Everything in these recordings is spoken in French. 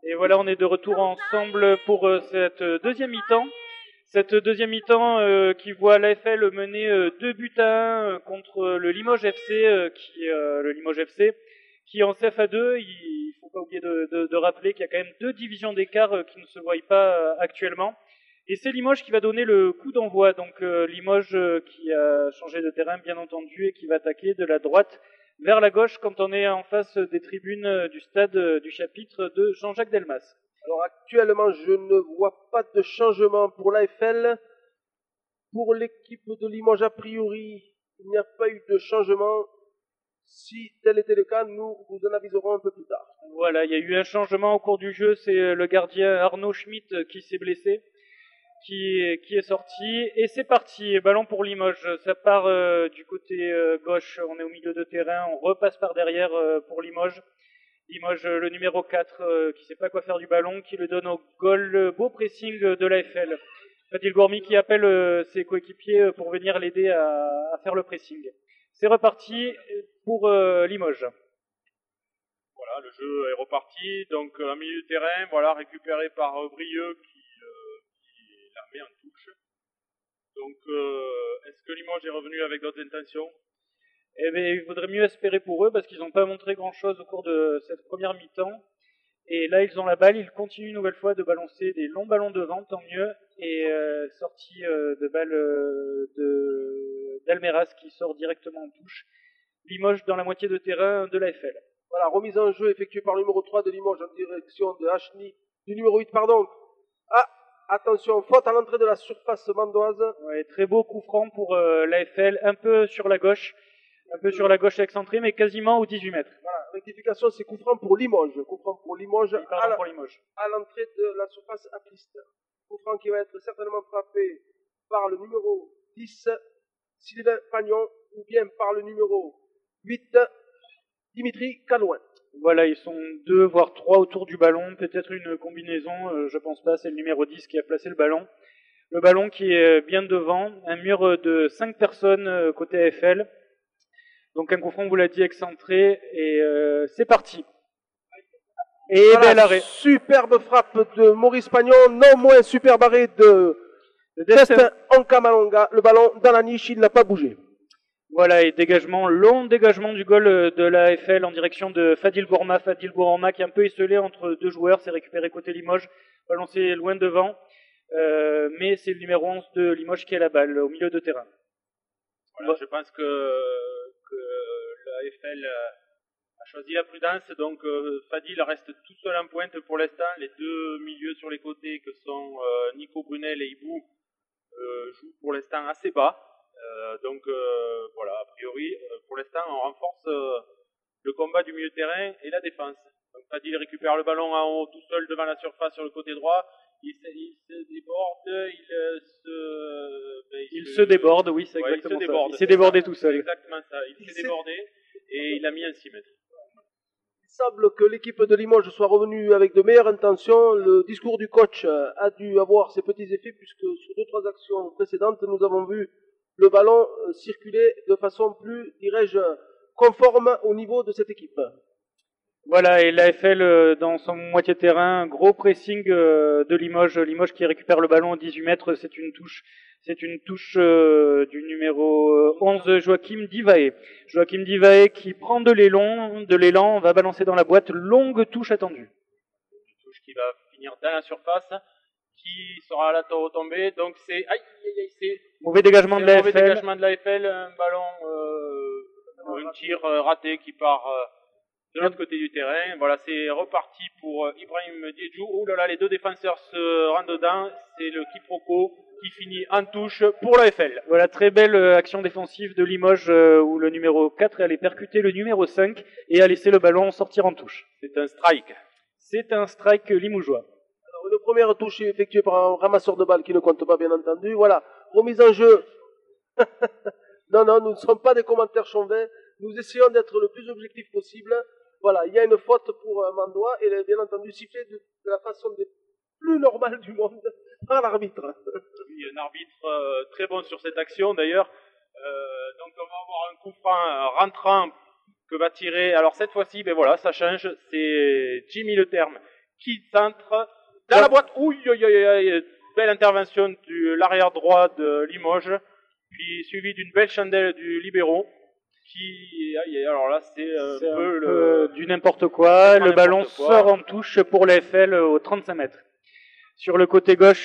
Et voilà, on est de retour ensemble pour cette deuxième mi-temps. Cette deuxième mi-temps qui voit l'AFL mener 2 buts à 1 contre le Limoges FC, le Limoges FC, qui est en CFA2. Il faut pas oublier de rappeler qu'il y a quand même 2 divisions d'écart qui ne se voient pas actuellement. Et c'est Limoges qui va donner le coup d'envoi. Donc Limoges qui a changé de terrain, bien entendu, et qui va attaquer de la droite vers la gauche quand on est en face des tribunes du stade du chapitre de Jean-Jacques Delmas. Alors actuellement, je ne vois pas de changement pour l'AFL. Pour l'équipe de Limoges, a priori, il n'y a pas eu de changement. Si tel était le cas, nous vous en aviserons un peu plus tard. Voilà, il y a eu un changement au cours du jeu. C'est le gardien Arnaud Schmitt qui s'est blessé, qui est sorti. Et c'est parti, ballon pour Limoges. Ça part du côté gauche, on est au milieu de terrain. On repasse par derrière pour Limoges. Limoges, le numéro 4, qui sait pas quoi faire du ballon, qui le donne au goal, beau pressing de l'AFL. Fadil Gourmi qui appelle ses coéquipiers pour venir l'aider à faire le pressing. C'est reparti pour Limoges. Voilà, le jeu est reparti, donc un milieu de terrain, voilà, récupéré par Brieux qui la met en touche. Donc, est-ce que Limoges est revenu avec d'autres intentions ? Eh bien, il vaudrait mieux espérer pour eux parce qu'ils n'ont pas montré grand-chose au cours de cette première mi-temps. Et là, ils ont la balle, ils continuent une nouvelle fois de balancer des longs ballons devant, tant mieux. Et sortie de balle d'Almeras qui sort directement en touche. Limoges dans la moitié de terrain de l'AFL. Voilà, remise en jeu effectuée par le numéro 3 de Limoges en direction de Hachny, du numéro 8, pardon. Ah, attention, faute à l'entrée de la surface mandoise. Ouais, très beau coup franc pour l'AFL, un peu sur la gauche. Un peu sur la gauche excentrée, mais quasiment aux 18 mètres. Voilà, rectification, c'est coup franc pour Limoges. Coup franc pour Limoges, à l'entrée de la surface apiste. Coup franc qui va être certainement frappé par le numéro 10, Sylvain Pagnon, ou bien par le numéro 8, Dimitri Calouin. Voilà, ils sont 2, voire 3 autour du ballon. Peut-être une combinaison, je pense pas, c'est le numéro 10 qui a placé le ballon. Le ballon qui est bien devant, un mur de 5 personnes côté AFL. Donc un coup franc, vous l'a dit, excentré, et c'est parti. Et voilà, bel arrêt. Superbe frappe de Maurice Pagnon, non moins superbe arrêt de Destin Onkamalonga. Le ballon dans la niche, il n'a pas bougé. Voilà, et long dégagement du goal de la AFL en direction de Fadil Gourma. Fadil Gourma qui est un peu esselé entre 2 joueurs, c'est récupéré côté Limoges, balancé loin devant, mais c'est le numéro 11 de Limoges qui a la balle au milieu de terrain. Voilà, je pense que l'AFL a choisi la prudence, donc Fadil reste tout seul en pointe pour l'instant. Les 2 milieux sur les côtés que sont Nico Brunel et Ibou jouent pour l'instant assez bas. Donc voilà, a priori, pour l'instant, on renforce le combat du milieu de terrain et la défense. Donc Fadil récupère le ballon en haut tout seul devant la surface sur le côté droit. Il se déborde, il se déborde, oui, c'est exactement ça. Il s'est débordé tout seul. C'est exactement ça, il s'est débordé et il a mis un 6 mètres. Il semble que l'équipe de Limoges soit revenue avec de meilleures intentions. Le discours du coach a dû avoir ses petits effets puisque sur 2-3 actions précédentes, nous avons vu le ballon circuler de façon plus, dirais-je, conforme au niveau de cette équipe. Voilà, et l'AFL dans son moitié terrain, gros pressing de Limoges. Limoges qui récupère le ballon aux 18 mètres, c'est une touche du numéro 11, Joachim Divaé. Joachim Divaé qui prend de l'élan, va balancer dans la boîte, longue touche attendue. Une touche qui va finir dans la surface, qui sera à la retombée, donc c'est... Mauvais dégagement de l'AFL. Mauvais dégagement de l'AFL, un ballon, un tir raté qui part... de l'autre côté du terrain. Voilà, c'est reparti pour Ibrahim Diedjou. Oh là là, les 2 défenseurs se rendent dedans. C'est le quiproquo qui finit en touche pour l'AFL. Voilà, très belle action défensive de Limoges où le numéro 4 est allé percuter le numéro 5 et a laissé le ballon sortir en touche. C'est un strike. C'est un strike limougeois. Alors, une première touche est effectuée par un ramasseur de balles qui ne compte pas, bien entendu. Voilà, remise en jeu. Non, nous ne sommes pas des commentaires chauvins. Nous essayons d'être le plus objectif possible. Voilà, il y a une faute pour Mandois et elle est bien entendu sifflée de la façon des plus normale du monde par l'arbitre. Oui, un arbitre très bon sur cette action d'ailleurs. Donc on va avoir un coup franc rentrant que va tirer. Alors cette fois-ci, ben voilà, ça change. C'est Jimmy Le Terme qui centre dans la boîte. Ouh, belle intervention de l'arrière droit de Limoges, puis suivi d'une belle chandelle du libéraux. Alors là, c'est un peu du n'importe quoi. Le ballon sort en touche pour l'AFL aux 35 mètres. Sur le côté gauche,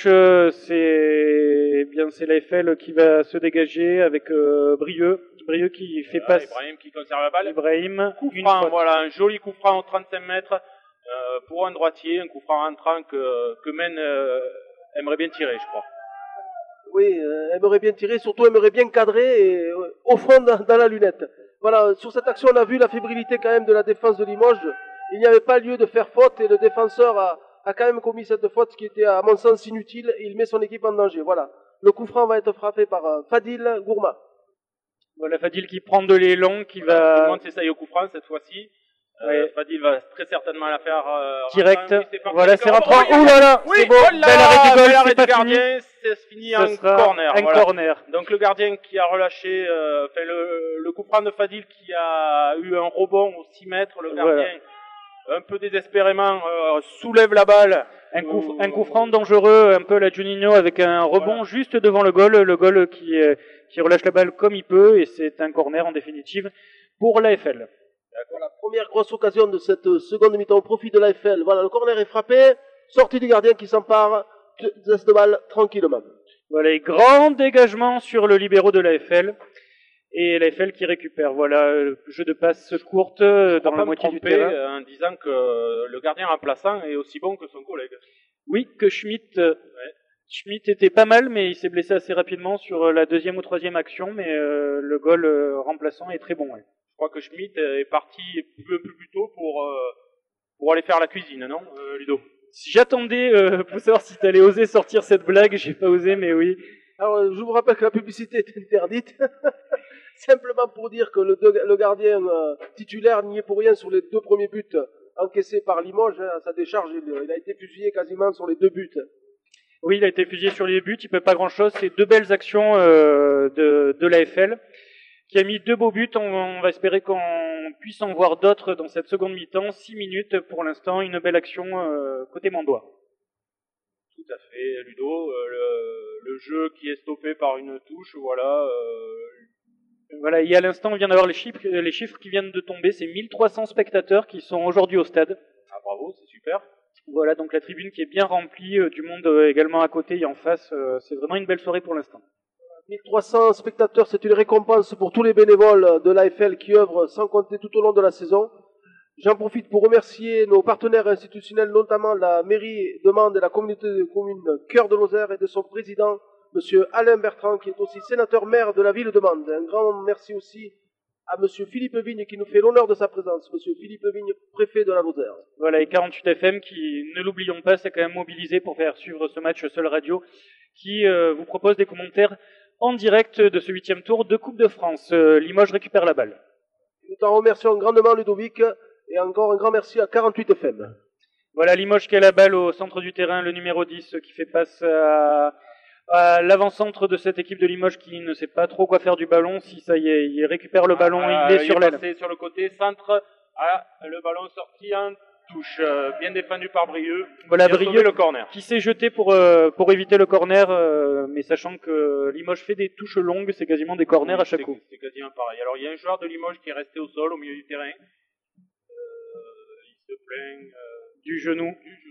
c'est l'AFL qui va se dégager avec Brieux qui fait passe. Ibrahim qui conserve la balle. Ibrahim, coup franc, voilà, un joli coup franc aux 35 mètres pour un droitier, un coup franc entrant que Men aimerait bien tirer, je crois. Oui, aimerait bien tirer, surtout aimerait bien cadrer et au fond dans la lunette. Voilà, sur cette action, on a vu la fébrilité quand même de la défense de Limoges. Il n'y avait pas lieu de faire faute et le défenseur a quand même commis cette faute qui était à mon sens inutile et il met son équipe en danger. Voilà, le coup franc va être frappé par Fadil Gourma. Voilà, Fadil qui prend de l'élan, qui va... Tout le monde s'essaye au coup franc cette fois-ci. Fadil va très certainement la faire direct. Voilà, c'est rentrant. Ouh là là, c'est beau. Bel arrêt du goal, c'est pas gardien, c'est fini en corner. Un corner. Donc le gardien qui a relâché, le coup franc de Fadil qui a eu un rebond aux 6 mètres. Le gardien, un peu désespérément, soulève la balle. Un coup franc dangereux, un peu la Juninho avec un rebond juste devant le goal qui relâche la balle comme il peut et c'est un corner en définitive pour l'AFL. Voilà, première grosse occasion de cette seconde mi-temps au profit de l'AFL. Voilà, le corner est frappé, sortie du gardien qui s'empare de cette balle tranquillement. Voilà, et grand dégagement sur le libéraux de l'AFL. Et l'AFL qui récupère. Voilà, jeu de passe courte dans la moitié du terrain. En disant que le gardien remplaçant est aussi bon que son collègue. Oui, que Schmitt était pas mal, mais il s'est blessé assez rapidement sur la deuxième ou troisième action, mais le goal remplaçant est très bon. Ouais. Je crois que Schmitt est parti un peu plus tôt pour aller faire la cuisine, non, Ludo? Si j'attendais pour savoir si t'allais oser sortir cette blague, j'ai pas osé, mais oui. Alors, je vous rappelle que la publicité est interdite. Simplement pour dire que le gardien titulaire n'y est pour rien sur les 2 premiers buts encaissés par Limoges. À sa décharge, il a été fusillé quasiment sur les 2 buts. Oui, il a été fusillé sur les buts, il peut pas grand-chose. C'est 2 belles actions de l'AFL qui a mis 2 beaux buts. On va espérer qu'on puisse en voir d'autres dans cette seconde mi-temps. 6 minutes pour l'instant, une belle action côté Mandois. Tout à fait, Ludo. Le jeu qui est stoppé par une touche, voilà. Voilà, et à l'instant, on vient d'avoir les chiffres qui viennent de tomber. C'est 1300 spectateurs qui sont aujourd'hui au stade. Ah bravo, c'est super. Voilà, donc la tribune qui est bien remplie, du monde également à côté et en face. C'est vraiment une belle soirée pour l'instant. 1300 spectateurs, c'est une récompense pour tous les bénévoles de l'AFL qui œuvrent sans compter tout au long de la saison. J'en profite pour remercier nos partenaires institutionnels, notamment la mairie de Mende et la communauté de communes Cœur de Lozère et de son président, Monsieur Alain Bertrand, qui est aussi sénateur-maire de la ville de Mende. Un grand merci aussi à Monsieur Philippe Vigne, qui nous fait l'honneur de sa présence. Monsieur Philippe Vigne, préfet de la Lozère. Voilà, et 48 FM, qui, ne l'oublions pas, s'est quand même mobilisé pour faire suivre ce match Seul Radio, qui vous propose des commentaires en direct de ce 8e tour de Coupe de France. Limoges récupère la balle. Nous t'en remercions grandement, Ludovic, et encore un grand merci à 48 FM. Voilà, Limoges qui a la balle au centre du terrain, le numéro 10 qui fait passe à l'avant-centre de cette équipe de Limoges qui ne sait pas trop quoi faire du ballon. Si ça y est, il récupère le ballon, il est sur l'aile. Sur le côté, centre, le ballon sorti en touche, bien défendu par Brieux. Voilà, Brieux le corner. Qui s'est jeté pour éviter le corner, mais sachant que Limoges fait des touches longues, c'est quasiment des corners à chaque coup. C'est quasiment pareil. Alors il y a un joueur de Limoges qui est resté au sol, au milieu du terrain. Il se plaint du genou.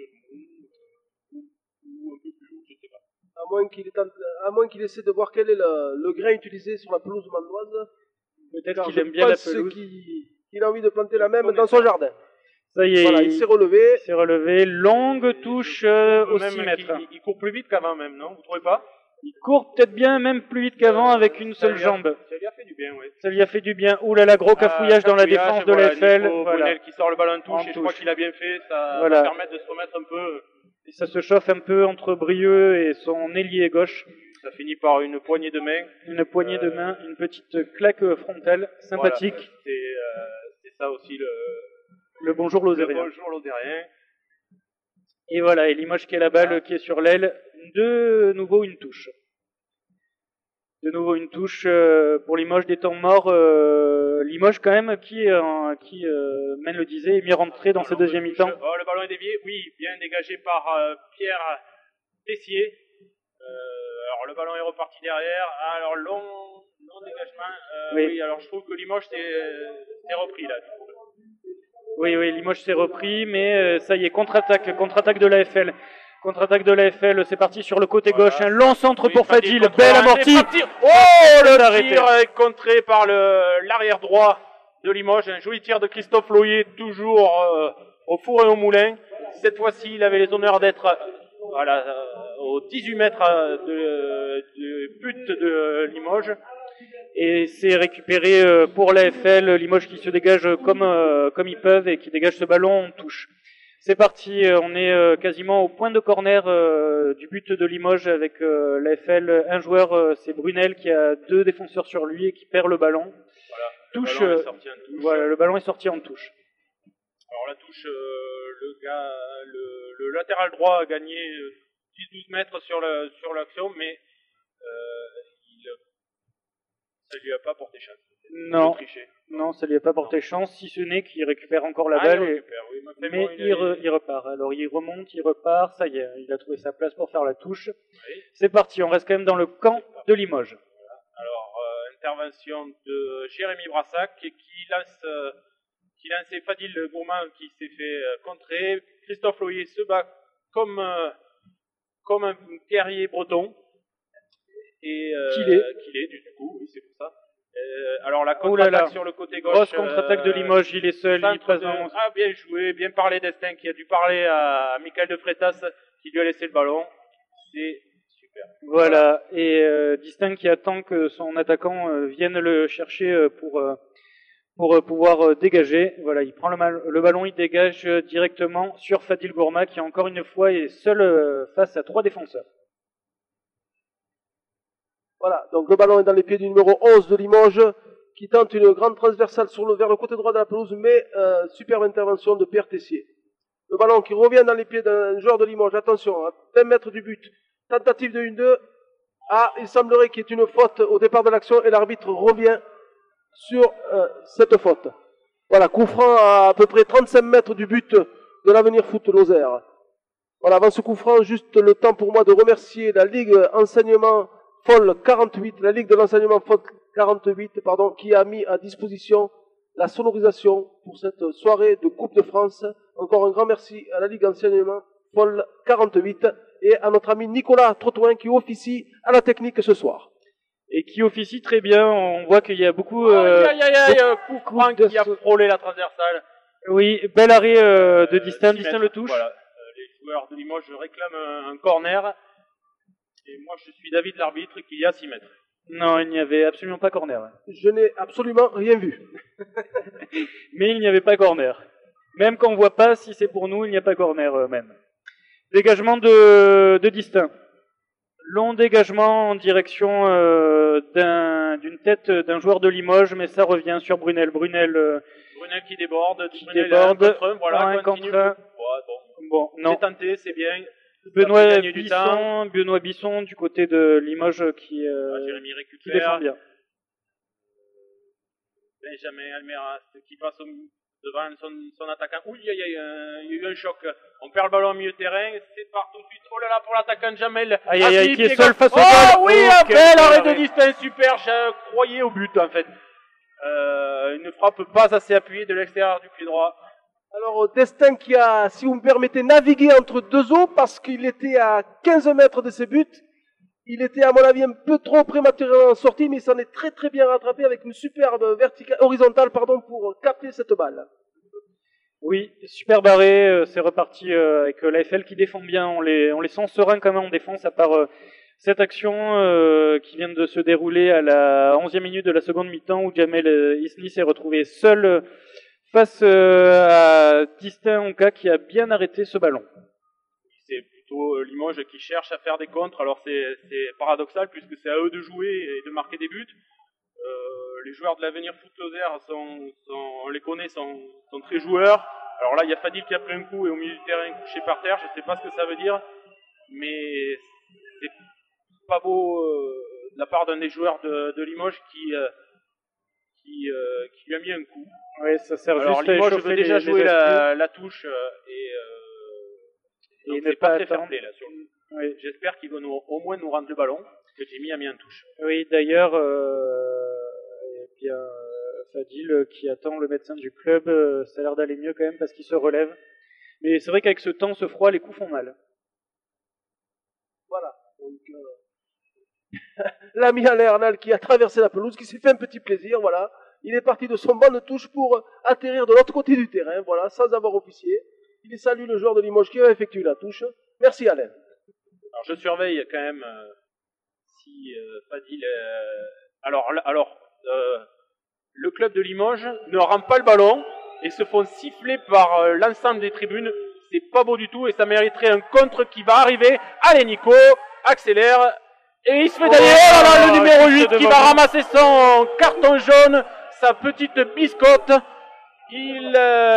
Ou un peu plus haut, je sais pas. À moins qu'il essaie de voir quel est le grain utilisé sur la pelouse mandoise. Peut-être qu'il aime bien la pelouse. Qu'il a envie de planter la même dans son jardin. Ça y est, voilà, il s'est relevé. Il s'est relevé. Longue touche aux 6 mètres. Il court plus vite qu'avant même, non? Vous trouvez pas? Il court peut-être bien, même plus vite qu'avant avec une seule jambe. Ça lui a fait du bien, oui. Ça lui a fait du bien. Ouh là là, gros cafouillage dans la défense de l'AFL. Voilà. Qui sort le ballon en touche, et je crois qu'il a bien fait. Ça va permettre de se remettre un peu. Et ça se chauffe un peu entre Brieux et son ailier gauche. Ça finit par une poignée de main. Une poignée de main, une petite claque frontale, sympathique. Voilà, c'est ça aussi le bonjour Lozérien. Le bonjour Lozérien. Et voilà, et Limoges qui est la balle, qui est sur l'aile. De nouveau une touche. De nouveau une touche pour Limoges des temps morts. Limoges quand même qui mène le disait est mieux rentré dans ce deuxième mi-temps. Oh, le ballon est dévié, oui, bien dégagé par Pierre Tessier. Alors le ballon est reparti derrière. Alors long dégagement. Oui, alors je trouve que Limoges s'est repris là. Oui, Limoges s'est repris, mais ça y est, contre-attaque de l'AFL. Contre-attaque de l'AFL, c'est parti sur le côté gauche, un long centre pour Fadil, belle amortie. Oh, le tir est contré par l'arrière droit de Limoges, un joli tir de Christophe Loyer, toujours au four et au moulin. Cette fois-ci, il avait les honneurs d'être aux 18 mètres du but de Limoges. Et c'est récupéré pour l'AFL, Limoges qui se dégage comme ils peuvent et qui dégage ce ballon en touche. C'est parti, on est quasiment au point de corner du but de Limoges avec l'AFL. Un joueur, c'est Brunel qui a 2 défenseurs sur lui et qui perd le ballon. Voilà, touche, le ballon est sorti en touche. Voilà, le ballon est sorti en touche. Alors la touche, le latéral droit a gagné 10-12 mètres sur l'action, mais ça lui a pas porté chance. Non, ça lui a pas porté chance, si ce n'est qu'il récupère encore la balle. Mais il repart. Alors il remonte, il repart, ça y est, il a trouvé sa place pour faire la touche. Oui. C'est parti, on reste quand même dans le camp de Limoges. Voilà. Alors, intervention de Jérémy Brassac qui lançait Fadil Gourmand qui s'est fait contrer. Christophe Loyer se bat comme un guerrier breton. Et qu'il est du coup, oui, c'est pour ça. Alors la contre-attaque sur le côté gauche. Grosse contre-attaque de Limoges, il est seul, il présente. Ah, bien joué, bien parlé d'Estaing qui a dû parler à Michael de Freitas qui lui a laissé le ballon. C'est super. Voilà, et D'Estaing qui attend que son attaquant vienne le chercher pour pouvoir dégager. Voilà, il prend le ballon, il dégage directement sur Fadil Gourmand qui encore une fois est seul face à 3 défenseurs. Voilà, donc le ballon est dans les pieds du numéro 11 de Limoges, qui tente une grande transversale vers le côté droit de la pelouse, mais superbe intervention de Pierre Tessier. Le ballon qui revient dans les pieds d'un joueur de Limoges, attention, à 20 mètres du but, tentative de 1-2, il semblerait qu'il y ait une faute au départ de l'action, et l'arbitre revient sur cette faute. Voilà, coup franc à peu près 35 mètres du but de l'Avenir Foot Lozère. Voilà, avant ce coup franc, juste le temps pour moi de remercier la Ligue Enseignement Folle 48, la Ligue de l'enseignement Folle 48, qui a mis à disposition la sonorisation pour cette soirée de Coupe de France. Encore un grand merci à la Ligue Enseignement Folle 48 et à notre ami Nicolas Trottoin qui officie à la technique ce soir. Et qui officie très bien, on voit qu'il y a beaucoup... coup franc qui a frôlé la transversale. Oui, bel arrêt de D'Estaing, D'Estaing le touche. Voilà, les joueurs de Limoges réclament un corner. Et moi, je suis David l'arbitre qui y a 6 mètres. Non, il n'y avait absolument pas corner. Je n'ai absolument rien vu. Mais il n'y avait pas corner. Même quand on ne voit pas si c'est pour nous, il n'y a pas corner même. Dégagement de D'Estaing. Long dégagement en direction d'une tête d'un joueur de Limoges, mais ça revient sur Brunel. Brunel qui déborde. Voilà, un contre un. Bon, non. C'est tenté, c'est bien. Benoît Bisson du côté de Limoges qui défend bien. Benjamin Almeras qui passe devant son attaquant. Oui, il y a eu un choc. On perd le ballon au milieu de terrain. C'est part tout de suite. Oh là là pour l'attaquant Jamel. Qui est seul face au goal. Oh oui, un bel arrêt de D'Estaing, super. Je croyais au but en fait. Une frappe pas assez appuyée de l'extérieur du pied droit. Alors, D'Estaing qui a, si vous me permettez, navigué entre 2 eaux parce qu'il était à 15 mètres de ses buts. Il était, à mon avis, un peu trop prématurément sorti, mais il s'en est très très bien rattrapé avec une superbe horizontale pour capter cette balle. Oui, superbe arrêt, c'est reparti avec l'AFL qui défend bien. On les sent sereins quand même en défense, à part cette action qui vient de se dérouler à la 11e minute de la seconde mi-temps où Jamel Isni s'est retrouvé seul face à D'Estaing Onka qui a bien arrêté ce ballon. C'est plutôt Limoges qui cherche à faire des contres, alors c'est paradoxal puisque c'est à eux de jouer et de marquer des buts. Les joueurs de l'Avenir Foot Lozère on les connaît, sont très joueurs. Alors là il y a Fadil qui a pris un coup et au milieu du terrain couché par terre, je ne sais pas ce que ça veut dire, mais c'est pas beau de la part d'un des joueurs de Limoges qui lui a mis un coup. Oui, ça sert Alors juste à Limoges échauffer veut déjà les jouer esprits. la touche et Et donc ne c'est pas pas très fair attendre. play là. Oui. J'espère qu'il va au moins nous rendre le ballon, que Jimmy a mis un touche. Oui, d'ailleurs, Fadil qui attend le médecin du club, ça a l'air d'aller mieux quand même parce qu'il se relève. Mais c'est vrai qu'avec ce temps, ce froid, les coups font mal. Voilà. Donc, l'ami Alain Arnal qui a traversé la pelouse, qui s'est fait un petit plaisir, voilà. Il est parti de son banc de touche pour atterrir de l'autre côté du terrain, voilà, sans avoir officié. Il salue le joueur de Limoges qui a effectué la touche. Merci Alain. Alors je surveille quand même si Fadil... le club de Limoges ne rend pas le ballon et se font siffler par l'ensemble des tribunes. C'est pas beau du tout et ça mériterait un contre qui va arriver. Allez Nico, accélère. Et il se fait d'ailleurs le numéro 8 qui va ramasser son carton jaune, sa petite biscotte. Il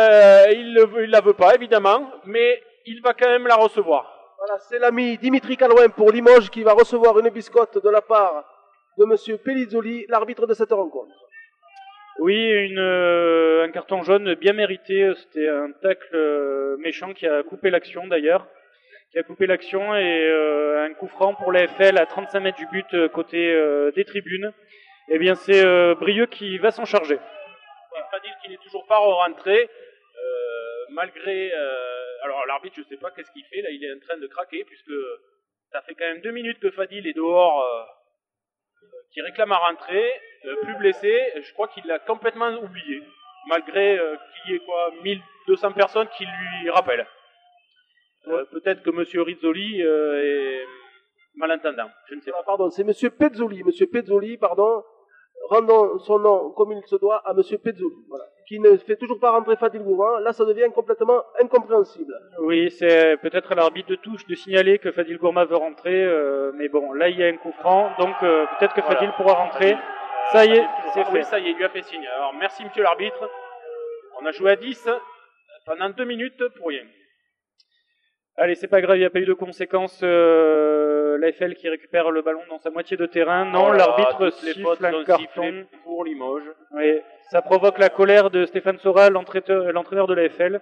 la veut pas évidemment, mais il va quand même la recevoir. Voilà, c'est l'ami Dimitri Calouin pour Limoges qui va recevoir une biscotte de la part de M. Pellizzoli, l'arbitre de cette rencontre. Oui, un carton jaune bien mérité. C'était un tacle méchant qui a coupé l'action d'ailleurs. Qui a coupé l'action et un coup franc pour l'AFL à 35 mètres du but côté des tribunes. Eh bien, c'est Brieux qui va s'en charger. Et Fadil qui n'est toujours pas rentré, malgré... alors l'arbitre, je ne sais pas qu'est-ce qu'il fait, là il est en train de craquer, puisque ça fait quand même 2 minutes que Fadil est dehors, qui réclame à rentrer, plus blessé, je crois qu'il l'a complètement oublié, malgré qu'il y ait 1200 personnes qui lui rappellent. Peut-être que M. Rizzoli est malentendant, je ne sais pas. Pardon, c'est M. Pezzoli. M. Pezzoli, pardon. Rendons son nom comme il se doit à M. Pezzoli, voilà, qui ne fait toujours pas rentrer Fadil Gourmand. Là, ça devient complètement incompréhensible. Oui, c'est peut-être à l'arbitre de touche de signaler que Fadil Gourmand veut rentrer, mais bon, là, il y a un coup franc, donc peut-être que Fadil pourra rentrer. Ça y est, c'est fait. Oui, ça y est, il lui a fait signe. Alors, merci, monsieur l'arbitre. On a joué à 10 pendant 2 minutes pour rien. Allez, c'est pas grave, il n'y a pas eu de conséquences. L'AFL qui récupère le ballon dans sa moitié de terrain. Non, l'arbitre siffle un carton pour Limoges. Oui, ça provoque la colère de Stéphane Sora, l'entraîneur de l'AFL.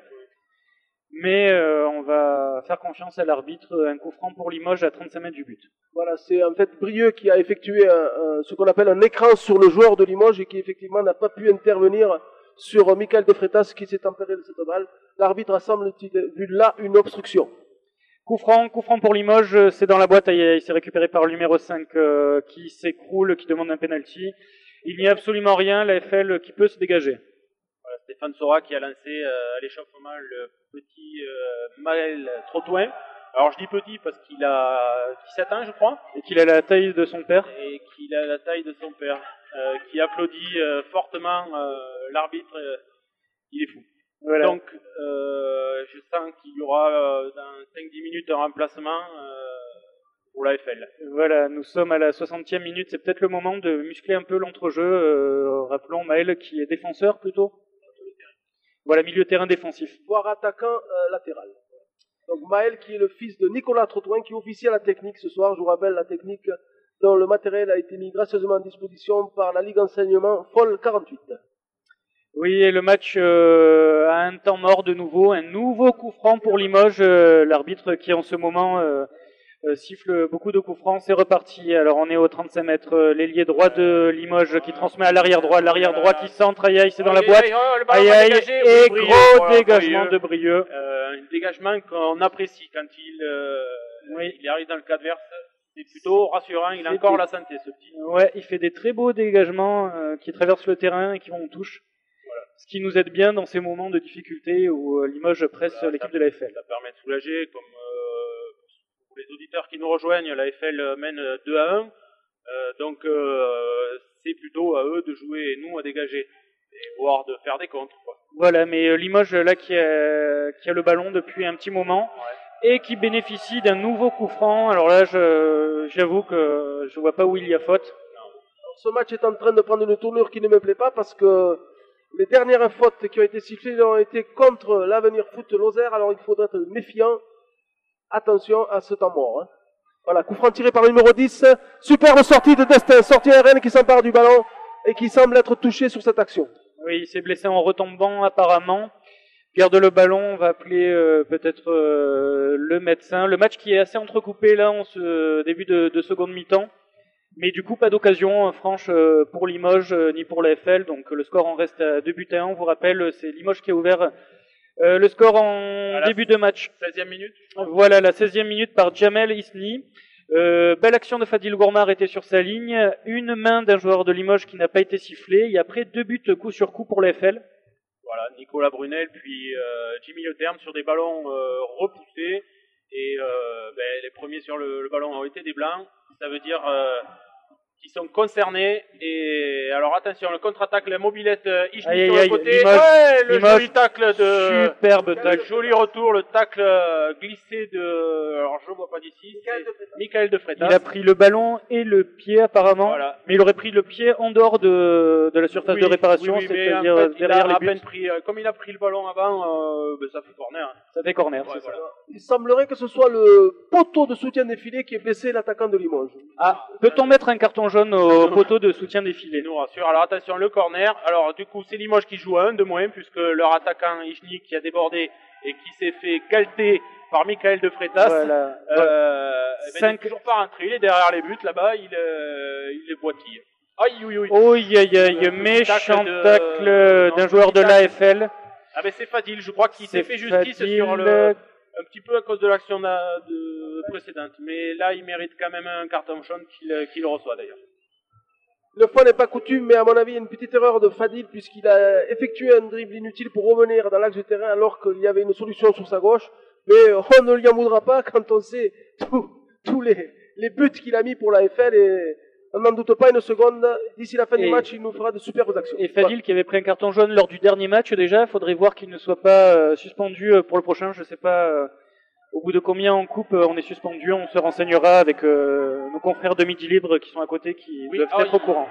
Mais on va faire confiance à l'arbitre. Un coup franc pour Limoges à 35 mètres du but. Voilà, c'est en fait Brieux qui a effectué ce qu'on appelle un écran sur le joueur de Limoges et qui effectivement n'a pas pu intervenir sur Michael De Freitas qui s'est emparé de cette balle. L'arbitre a semble-t-il vu là une obstruction. Coup franc pour Limoges, c'est dans la boîte, il s'est récupéré par le numéro 5 qui s'écroule, qui demande un penalty. Il n'y a absolument rien, l'AFL qui peut se dégager. Voilà, Stéphane Sora qui a lancé à l'échauffement le petit Maël Trottoin. Alors je dis petit parce qu'il a 17 ans je crois. Et qu'il a la taille de son père. Et qu'il a la taille de son père, qui applaudit fortement l'arbitre, il est fou. Voilà. Donc, je sens qu'il y aura dans 5-10 minutes un remplacement pour l'AFL. Voilà, nous sommes à la 60e minute, c'est peut-être le moment de muscler un peu l'entrejeu. Rappelons Maël qui est défenseur plutôt. Voilà, milieu de terrain défensif. Voire attaquant latéral. Donc Maël qui est le fils de Nicolas Trottoin qui officie à la technique ce soir. Je vous rappelle la technique dont le matériel a été mis gracieusement à disposition par la Ligue Enseignement FOL 48. Oui, et le match a un temps mort de nouveau, un nouveau coup franc pour Limoges, l'arbitre qui en ce moment siffle beaucoup de coups francs, c'est reparti. Alors on est au 35 mètres, l'ailier droit de Limoges qui transmet à l'arrière droit qui centre, aïe aïe, c'est dans la boîte, aïe aïe, et gros dégagement de Brieux. Un dégagement qu'on apprécie quand il arrive dans le cadre adverse. C'est plutôt rassurant, il a encore la santé ce petit. Ouais, il fait des très beaux dégagements qui traversent le terrain et qui vont en touche. Ce qui nous aide bien dans ces moments de difficulté où Limoges presse l'équipe de l'AFL. Ça permet de soulager, comme pour les auditeurs qui nous rejoignent, l'AFL mène 2-1, donc c'est plutôt à eux de jouer et nous à dégager, et voire de faire des contres, quoi. Voilà, mais Limoges là qui a le ballon depuis un petit moment, et qui bénéficie d'un nouveau coup franc. Alors là, j'avoue que je vois pas où il y a faute. Ce match est en train de prendre une tournure qui ne me plaît pas parce que les dernières fautes qui ont été sifflées ont été contre l'Avenir Foot Lozère, alors il faudra être méfiant. Attention à ce temps mort. Voilà, coup franc tiré par le numéro 10. Superbe sortie de Destin, sortie RN qui s'empare du ballon et qui semble être touché sur cette action. Oui, il s'est blessé en retombant apparemment. Garde le ballon, on va appeler peut-être le médecin. Le match qui est assez entrecoupé là en ce début de seconde mi-temps. Mais du coup, pas d'occasion franche pour Limoges ni pour la FL. Donc le score en reste à 2-1. On vous rappelle, c'est Limoges qui a ouvert le score en début de match. 16e minute. Voilà, la 16e minute par Jamel Isni. Belle action de Fadil Gourma arrêté sur sa ligne. Une main d'un joueur de Limoges qui n'a pas été sifflé. Et après, 2 buts coup sur coup pour la FL. Voilà, Nicolas Brunel puis Jimmy Le Terme sur des ballons repoussés. Et les premiers sur le ballon ont été des blancs. Ça veut dire qu'ils sont concernés. Et alors attention, le contre-attaque, la mobilette Ishni sur le côté. Limoges, joli tacle de... Superbe tacle. Le joli retour, le tacle glissé de... Alors je ne vois pas d'ici. Michael de Freitas. Il a pris le ballon et le pied apparemment. Voilà. Mais il aurait pris le pied en dehors de la surface de réparation, c'est-à-dire en fait, derrière les buts. Comme il a pris le ballon avant, ça fait corner. Ça fait corner, c'est voilà. ça. Il semblerait que ce soit le poteau de soutien des filets qui ait blessé l'attaquant de Limoges. Ah, peut-on mettre un carton jaune au poteau de soutien des filets? Nous rassure. Alors attention, le corner. Alors du coup, c'est Limoges qui joue à 1 de moins, puisque leur attaquant Ishni qui a débordé et qui s'est fait galter par Michael de Freitas. Voilà. Il n'est toujours pas rentré, il est derrière les buts là-bas, il les boitille. Aïe, méchant tacle d'un joueur de l'AFL. Ah ben c'est Fadil, je crois qu'il s'est fait justice sur un petit peu à cause de l'action précédente. Mais là, il mérite quand même un carton jaune qu'il reçoit d'ailleurs. Le fois n'est pas coutume, mais à mon avis, il y a une petite erreur de Fadil puisqu'il a effectué un dribble inutile pour revenir dans l'axe du terrain alors qu'il y avait une solution sur sa gauche. Mais on ne lui en voudra pas quand on sait tous les buts qu'il a mis pour la FL et on n'en doute pas une seconde. D'ici la fin du match, il nous fera de superbes actions. Et Fadil qui avait pris un carton jaune lors du dernier match déjà, il faudrait voir qu'il ne soit pas suspendu pour le prochain. Je ne sais pas au bout de combien en coupe on est suspendu. On se renseignera avec nos confrères de Midi Libre qui sont à côté qui doivent être au courant.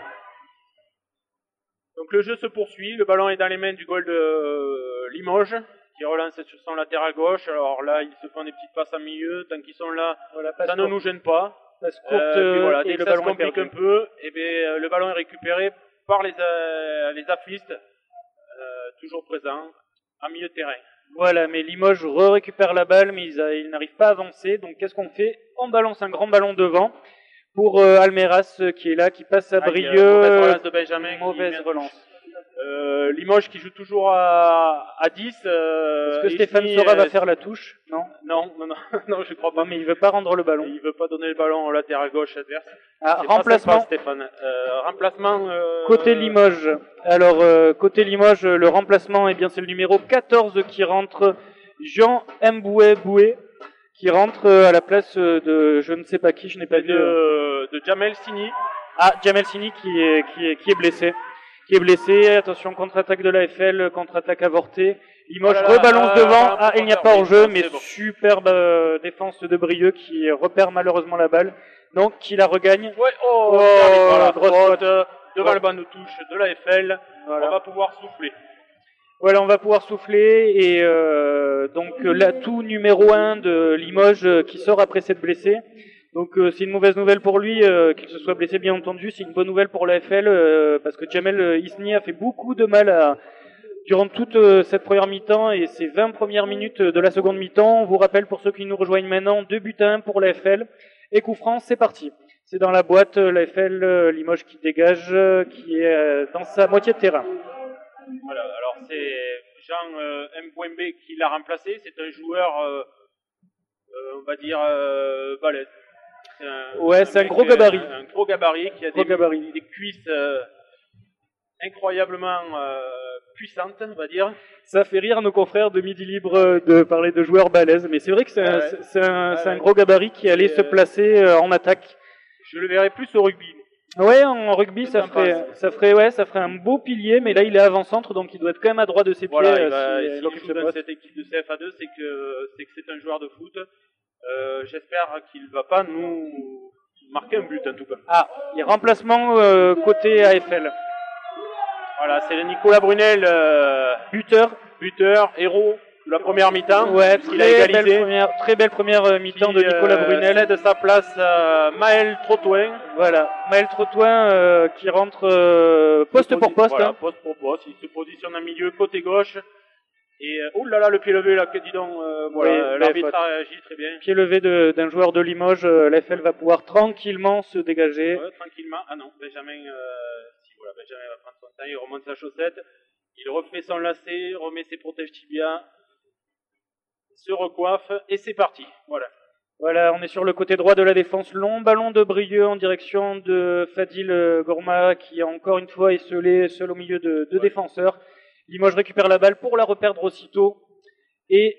Donc le jeu se poursuit, le ballon est dans les mains du goal de Limoges qui relance sur son latéral gauche. Alors là, ils se font des petites passes en milieu, tant qu'ils sont là, ça ne nous gêne pas. Passe courte dès et que le ça se ballon est complique perdu. un peu, et le ballon est récupéré par les afflistes, toujours présents, en milieu de terrain. Voilà, mais Limoges récupère la balle, mais ils n'arrivent pas à avancer. Donc qu'est-ce qu'on fait? On balance un grand ballon devant pour Almeras qui est là, qui passe à Brieux. Mauvaise relance de Benjamin. Mauvaise relance. Limoges qui joue toujours à 10. Est-ce que Stéphane Sora va faire la touche? Non, non, je crois pas. Non, mais il veut pas rendre le ballon. Il veut pas donner le ballon au latéral gauche adverse. Ah, remplacement. Sympa, Stéphane. Remplacement. Côté Limoges. Alors, côté Limoges, le remplacement, eh bien, c'est le numéro 14 qui rentre, Jean Mboué, qui rentre à la place de je ne sais pas qui, je n'ai pas vu. De Jamel Sini. Ah, Jamel Sini qui est blessé. Attention, contre-attaque de l'AFL, contre-attaque avortée. Limoges rebalance devant. Ah, il n'y a pas hors-jeu, mais superbe défense de Brieux qui repère malheureusement la balle. Donc, qui la regagne. Ouais, grosse faute devant le banc de touche de l'AFL. Voilà. On va pouvoir souffler. Voilà, on va pouvoir souffler. Et donc, l'atout numéro 1 de Limoges qui sort après s'être blessé. Donc c'est une mauvaise nouvelle pour lui qu'il se soit blessé, bien entendu. C'est une bonne nouvelle pour l'AFL parce que Jamel Isni a fait beaucoup de mal durant toute cette première mi-temps et ces 20 premières minutes de la seconde mi-temps. On vous rappelle pour ceux qui nous rejoignent maintenant, 2-1 pour l'AFL. Et coup franc, c'est parti. C'est dans la boîte, l'AFL Limoges qui dégage, qui est dans sa moitié de terrain. Voilà, alors c'est Jean Mbouembe qui l'a remplacé. C'est un joueur, on va dire, balèze. C'est un gros gabarit. Un gros gabarit qui a des cuisses incroyablement puissantes, on va dire. Ça fait rire nos confrères de Midi Libre de parler de joueurs balèzes, mais c'est vrai que c'est un gros gabarit qui allait se placer en attaque. Je le verrais plus au rugby. Ouais, en rugby, ça ferait un beau pilier, mais là il est avant-centre, donc il doit être quand même à droit de ses pieds. S'il joue dans cette équipe de CFA2, c'est que c'est un joueur de foot. J'espère qu'il ne va pas nous marquer un but en tout cas. Ah, il y a remplacement côté AFL. Voilà, c'est Nicolas Brunel, buteur, héros la première mi-temps. Ouais, il a égalisé. Très belle première mi-temps de Nicolas Brunel. Cède sa place à Maël Trottoin. Voilà, Maël Trottoin qui rentre poste pour poste. Voilà, poste pour poste. Il se positionne en milieu, côté gauche. Et oh là là, le pied levé là, dis donc, voilà, Oui, l'arbitre a réagi très bien. Pied levé d'un joueur de Limoges, l'AFL va pouvoir tranquillement se dégager. Ouais, tranquillement. Ah non, Benjamin, Benjamin va prendre son temps, il remonte sa chaussette, il refait son lacet, remet ses protèges tibias, se recoiffe et c'est parti. Voilà. Voilà, on est sur le côté droit de la défense. Long ballon de Brieux en direction de Fadil Gourma qui encore une fois est seul au milieu de deux défenseurs. Limoges récupère la balle pour la reperdre aussitôt. Et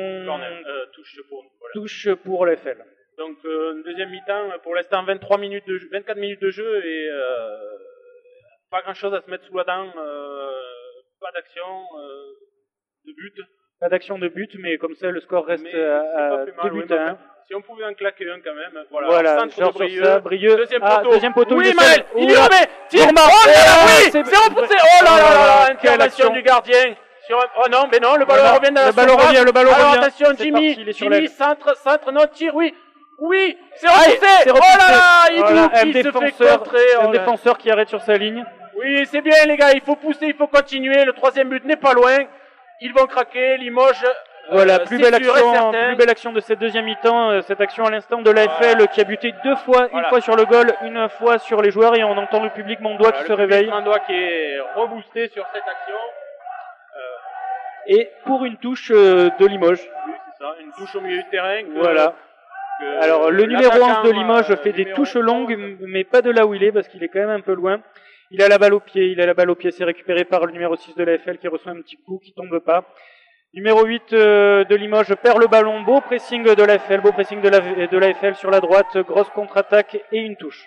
touche pour l'AFL. Donc une deuxième mi-temps, pour l'instant 24 minutes de jeu et pas grand chose à se mettre sous la dent, pas d'action de but. Pas d'action de but, mais comme ça le score reste à 2 buts à 1. Si on pouvait en claquer un quand même. Voilà, centre de Brieux. Deuxième poteau. Oui, Maël, il y remet. Tire. Oh là là, oui, c'est repoussé. Oh là là là, intervention du gardien. Oh non, mais non, le ballon revient dans la surface. Le ballon revient. Attention, Jimmy, centre, non, tire, oui, c'est repoussé. Oh là là, il se fait contrer. Un défenseur qui arrête sur sa ligne. Oui, c'est bien les gars, il faut pousser, il faut continuer. Le troisième but n'est pas loin. Ils vont craquer, Limoges. Voilà, plus belle action de cette deuxième mi-temps, cette action à l'instant de l'AFL qui a buté deux fois, une fois sur le goal, une fois sur les joueurs et on entend le public Mondois qui se réveille. Mondois qui est reboosté sur cette action. Et pour une touche de Limoges. Oui, c'est ça, une touche au milieu du terrain. Voilà. Alors le numéro 11 de Limoges fait des touches longues, mais pas de là où il est parce qu'il est quand même un peu loin. Il a la balle au pied, c'est récupéré par le numéro 6 de l'AFL qui reçoit un petit coup qui tombe pas. Numéro 8 de Limoges perd le ballon, beau pressing de l'AFL sur la droite, grosse contre-attaque et une touche.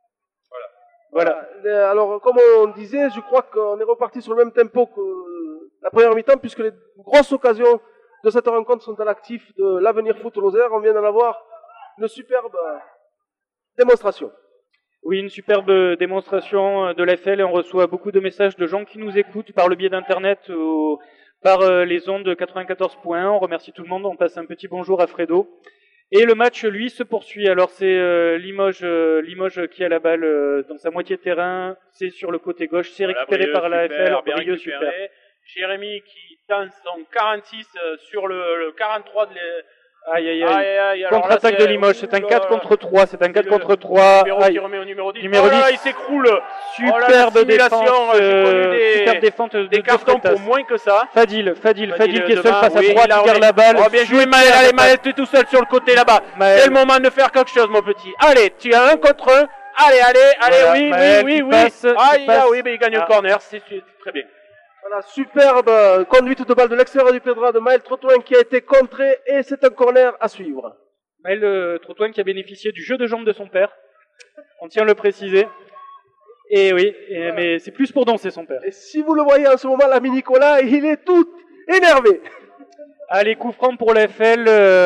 Voilà. Alors, comme on disait, je crois qu'on est reparti sur le même tempo que la première mi-temps, puisque les grosses occasions de cette rencontre sont à l'actif de l'Avenir Foot Lozère. On vient d'en avoir une superbe démonstration. Oui, une superbe démonstration de l'AFL et on reçoit beaucoup de messages de gens qui nous écoutent par le biais d'internet ou par les ondes 94.1. On remercie tout le monde, on passe un petit bonjour à Fredo. Et le match, lui, se poursuit. Alors c'est Limoges qui a la balle dans sa moitié de terrain, c'est sur le côté gauche, c'est récupéré par l'AFL. Brieux super. Jérémy qui tente son 46 sur le 43 de Aïe. Contre-attaque de Limoges, c'est un 4 contre 3, Numéro qui remet au numéro 10. Numéro 10. Il s'écroule. Superbe défense. Superbe défense des cartons pour moins que ça. Fadil qui est seul face à 3, qui garde la balle. Oh, bien joué Maël, allez Maël, tu es tout seul sur le côté là-bas. C'est le moment de faire quelque chose mon petit. Allez, tu as un contre un. Allez, voilà, oui. Mais il gagne le corner, c'est très bien. Voilà, superbe conduite de balle de l'extérieur du pied droit de Maël Trottoin qui a été contré et c'est un corner à suivre. Maël Trottoin qui a bénéficié du jeu de jambes de son père. On tient à le préciser. Et oui, mais c'est plus pour danser son père. Et si vous le voyez en ce moment, l'ami Nicolas, il est tout énervé. Allez, coup franc pour l'AFL.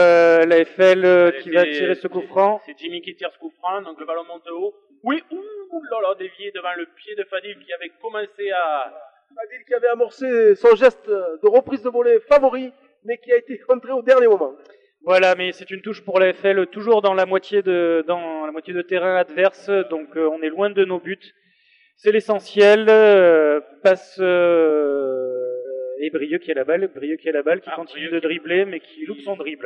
Qui va tirer ce coup franc. C'est Jimmy qui tire ce coup franc, donc le ballon monte haut. Oui, dévié devant le pied de Fadil qui avait commencé à... Fadil qui avait amorcé son geste de reprise de volée favori, mais qui a été contré au dernier moment. Voilà, mais c'est une touche pour l'AFL, toujours dans la moitié de terrain adverse, donc on est loin de nos buts. C'est l'essentiel. Passe et Brieux qui a la balle, qui continue de dribbler, mais qui loupe son dribble.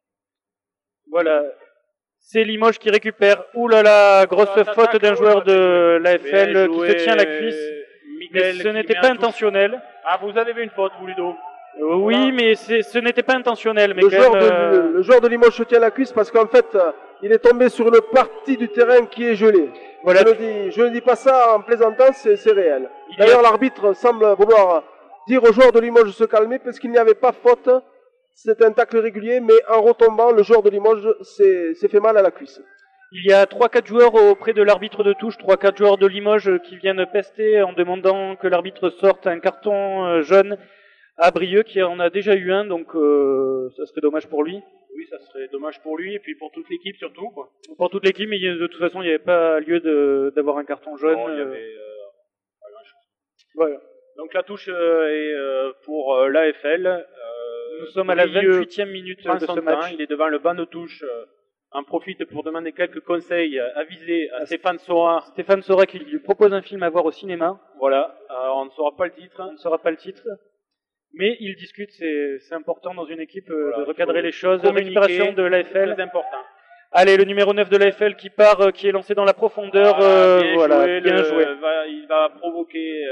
Voilà. C'est Limoges qui récupère. Ouh là là, grosse faute d'un joueur de l'AFL qui se tient la cuisse. Mais ce n'était pas intentionnel. Ah, vous avez vu une faute, vous, Ludo? Oui, mais ce n'était pas intentionnel. Mais le joueur de Limoges se tient la cuisse parce qu'en fait, il est tombé sur une partie du terrain qui est gelée. Voilà. Je ne dis pas ça en plaisantant, c'est réel. D'ailleurs, l'arbitre semble vouloir dire aux joueurs de Limoges de se calmer parce qu'il n'y avait pas faute. C'est un tacle régulier, mais en retombant, le joueur de Limoges s'est fait mal à la cuisse. Il y a 3-4 joueurs auprès de l'arbitre de touche, 3-4 joueurs de Limoges qui viennent pester en demandant que l'arbitre sorte un carton jaune à Brieux, qui en a déjà eu un, donc ça serait dommage pour lui. Oui, ça serait dommage pour lui, et puis pour toute l'équipe surtout, quoi. Pour toute l'équipe, mais de toute façon, il n'y avait pas lieu d'avoir un carton jaune. Non, il y avait pas grand-chose. Voilà. Donc la touche est pour l'AFL. Nous sommes à la 28e minute de ce match. Il est devant le banc de touche. En profite pour demander quelques conseils avisés à Stéphane Sora. Stéphane Sora qui lui propose un film à voir au cinéma. Voilà, on ne saura pas le titre. On ne saura pas le titre. Mais il discute, c'est important dans une équipe de recadrer les choses. Récupération de l'AFL. C'est important. Allez, le numéro 9 de l'AFL qui part, qui est lancé dans la profondeur. Bien joué. Il va provoquer...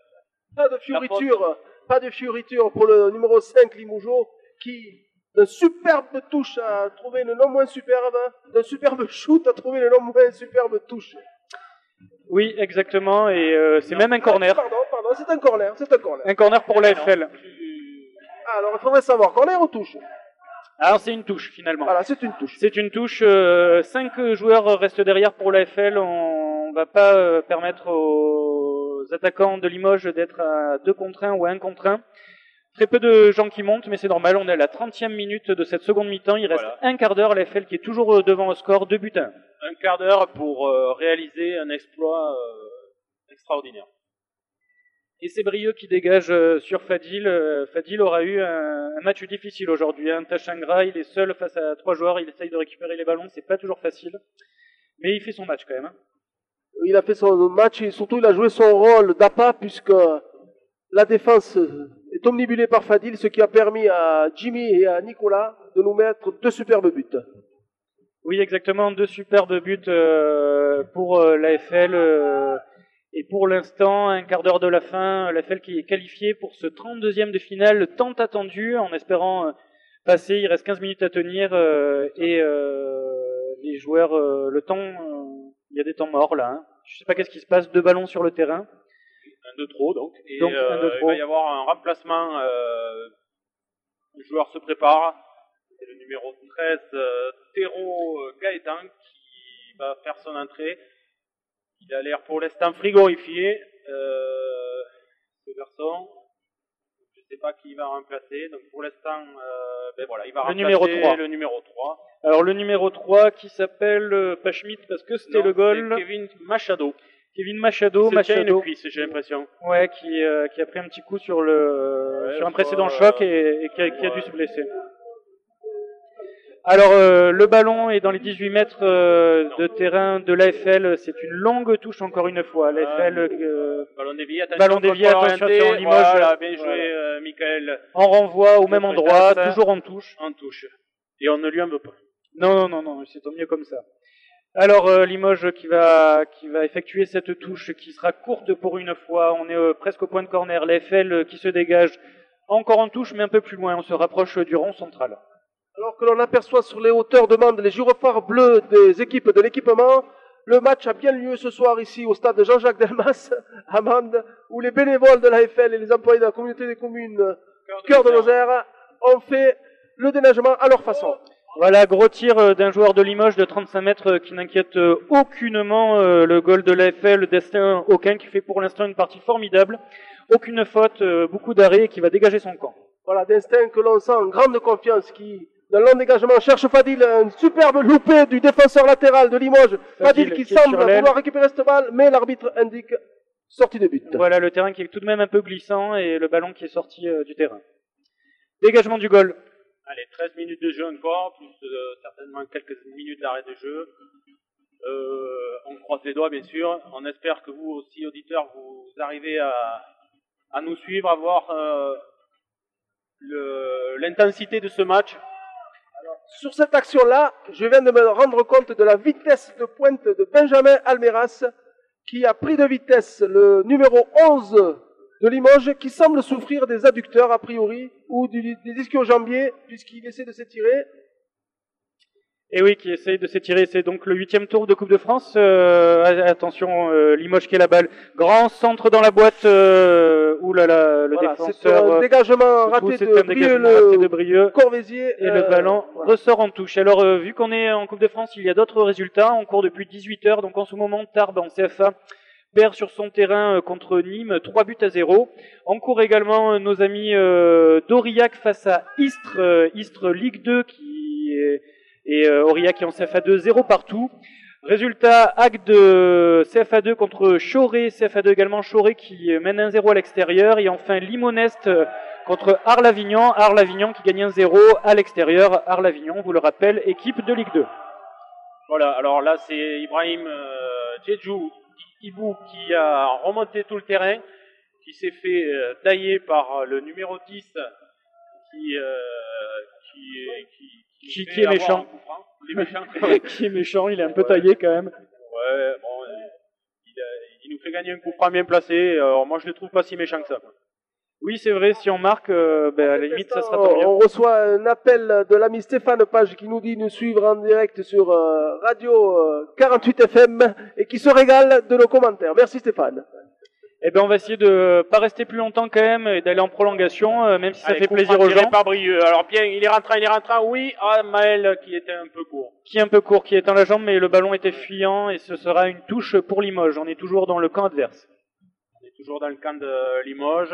Pas de fioriture pour le numéro 5 Limougeau qui, d'un superbe touche, a trouvé une non moins superbe, d'un superbe shoot a trouvé une non moins superbe touche. Oui, exactement, et c'est même un corner. Pardon, c'est un corner. Un corner pour l'AFL. Alors, il faudrait savoir, corner ou touche? Alors, c'est une touche, finalement. Voilà, c'est une touche. C'est une touche. 5 joueurs restent derrière pour l'AFL. On va pas permettre aux attaquants de Limoges d'être à 2 contre 1 ou à 1 contre 1. Très peu de gens qui montent, mais c'est normal. On est à la 30e minute de cette seconde mi-temps. Il reste un quart d'heure. L'AFL qui est toujours devant au score, 2 buts à 1. Un quart d'heure pour réaliser un exploit extraordinaire. Et c'est Brieux qui dégage sur Fadil. Fadil aura eu un match difficile aujourd'hui. Tachangra, il est seul face à 3 joueurs. Il essaye de récupérer les ballons. C'est pas toujours facile. Mais il fait son match quand même. Il a fait son match et surtout il a joué son rôle d'appât puisque la défense est omnibulée par Fadil, ce qui a permis à Jimmy et à Nicolas de nous mettre 2 superbes buts. Oui, exactement. 2 superbes buts pour l'AFL. Et pour l'instant, un quart d'heure de la fin, l'AFL qui est qualifié pour ce 32e de finale tant attendu, en espérant passer. Il reste 15 minutes à tenir et les joueurs, le temps, il y a des temps morts là. Je sais pas qu'est-ce qui se passe, 2 ballons sur le terrain. Un de trop donc. Et un de trop. Il va y avoir un remplacement. Le joueur se prépare. C'est le numéro 13, Théro Gaëtan, qui va faire son entrée. Il a l'air pour l'instant frigorifié, ce garçon. Je ne sais pas qui il va remplacer. Donc pour l'instant, il va remplacer le numéro 3. Alors le numéro 3 qui s'appelle pas Schmitt parce que c'était le goal. Kevin Machado. Kevin Machado. Une cuisse, j'ai l'impression. Ouais, qui a pris un petit coup sur un précédent choc et qui a dû se blesser. Alors, le ballon est dans les 18 mètres de terrain de l'AFL. C'est une longue touche encore une fois. L'AFL, ballon dévié, attention, Limoges. Voilà, bien joué, Michael. En renvoi au même endroit, toujours en touche. En touche. Et on ne lui en veut pas. Non, c'est tant mieux comme ça. Alors, Limoges qui va effectuer cette touche qui sera courte pour une fois. On est presque au point de corner. L'AFL qui se dégage encore en touche, mais un peu plus loin. On se rapproche du rond central. Alors que l'on aperçoit sur les hauteurs de Mende les gyrophares bleus des équipes de l'équipement, le match a bien lieu ce soir ici au stade de Jean-Jacques Delmas à Mende, où les bénévoles de l'AFL et les employés de la communauté des communes Cœur de Lozère ont fait le déneigement à leur façon. Voilà, gros tir d'un joueur de Limoges de 35 mètres qui n'inquiète aucunement le goal de l'AFL, Destin Aucun, qui fait pour l'instant une partie formidable. Aucune faute, beaucoup d'arrêts, qui va dégager son camp. Voilà, Destin que l'on sent en grande confiance, qui, dans long dégagement, cherche Fadil, un superbe loupé du défenseur latéral de Limoges. Fadil qui semble vouloir récupérer cette balle, mais l'arbitre indique sortie de but. Voilà, le terrain qui est tout de même un peu glissant et le ballon qui est sorti du terrain. Dégagement du goal. Allez, 13 minutes de jeu encore, plus certainement quelques minutes d'arrêt de jeu. On croise les doigts, bien sûr. On espère que vous aussi, auditeurs, vous arrivez à nous suivre, à voir l'intensité de ce match. Alors, sur cette action-là, je viens de me rendre compte de la vitesse de pointe de Benjamin Almeras, qui a pris de vitesse le numéro 11 de Limoges, qui semble souffrir des adducteurs, a priori, ou des ischio-jambiers, puisqu'il essaie de s'étirer. Et oui, qui essaye de s'étirer. C'est donc le 8e tour de Coupe de France. Attention, Limoges qui est la balle. Grand centre dans la boîte. Oulala, le défenseur. C'est un dégagement raté de Brieux. Corvézier. Et le ballon ressort en touche. Alors, vu qu'on est en Coupe de France, il y a d'autres résultats. On court depuis 18 heures. Donc en ce moment, Tarbes en CFA perd sur son terrain contre Nîmes, 3-0. En cours également nos amis d'Aurillac face à Istres. Istres Ligue 2 et Aurillac qui est en CFA2, 0 partout. Résultat, Agde de CFA2 contre Choré, CFA2 également, Choré qui mène 1-0 à l'extérieur. Et enfin Limonest contre Arles-Avignon. Arles-Avignon qui gagne 1-0 à l'extérieur. Arles-Avignon, vous le rappelle, équipe de Ligue 2. Voilà, alors là c'est Ibrahim Djedjou Ibou qui a remonté tout le terrain, qui s'est fait tailler par le numéro 10 qui est méchant. Qui est méchant, il est un peu taillé quand même. Ouais, bon, il nous fait gagner un coup franc bien placé. Alors moi je le trouve pas si méchant que ça. Oui, c'est vrai, si on marque, à la limite, ça sera tant mieux. On reçoit un appel de l'ami Stéphane Page qui nous dit nous suivre en direct sur Radio 48 FM et qui se régale de nos commentaires. Merci Stéphane. Eh ben, on va essayer de pas rester plus longtemps quand même et d'aller en prolongation, même si ça fait plaisir aux gens. Par Brieux. Alors bien, il est rentrant, oui. Ah, Maël qui était un peu court. Qui est un peu court, qui éteint la jambe, mais le ballon était fuyant et ce sera une touche pour Limoges. On est toujours dans le camp adverse. On est toujours dans le camp de Limoges.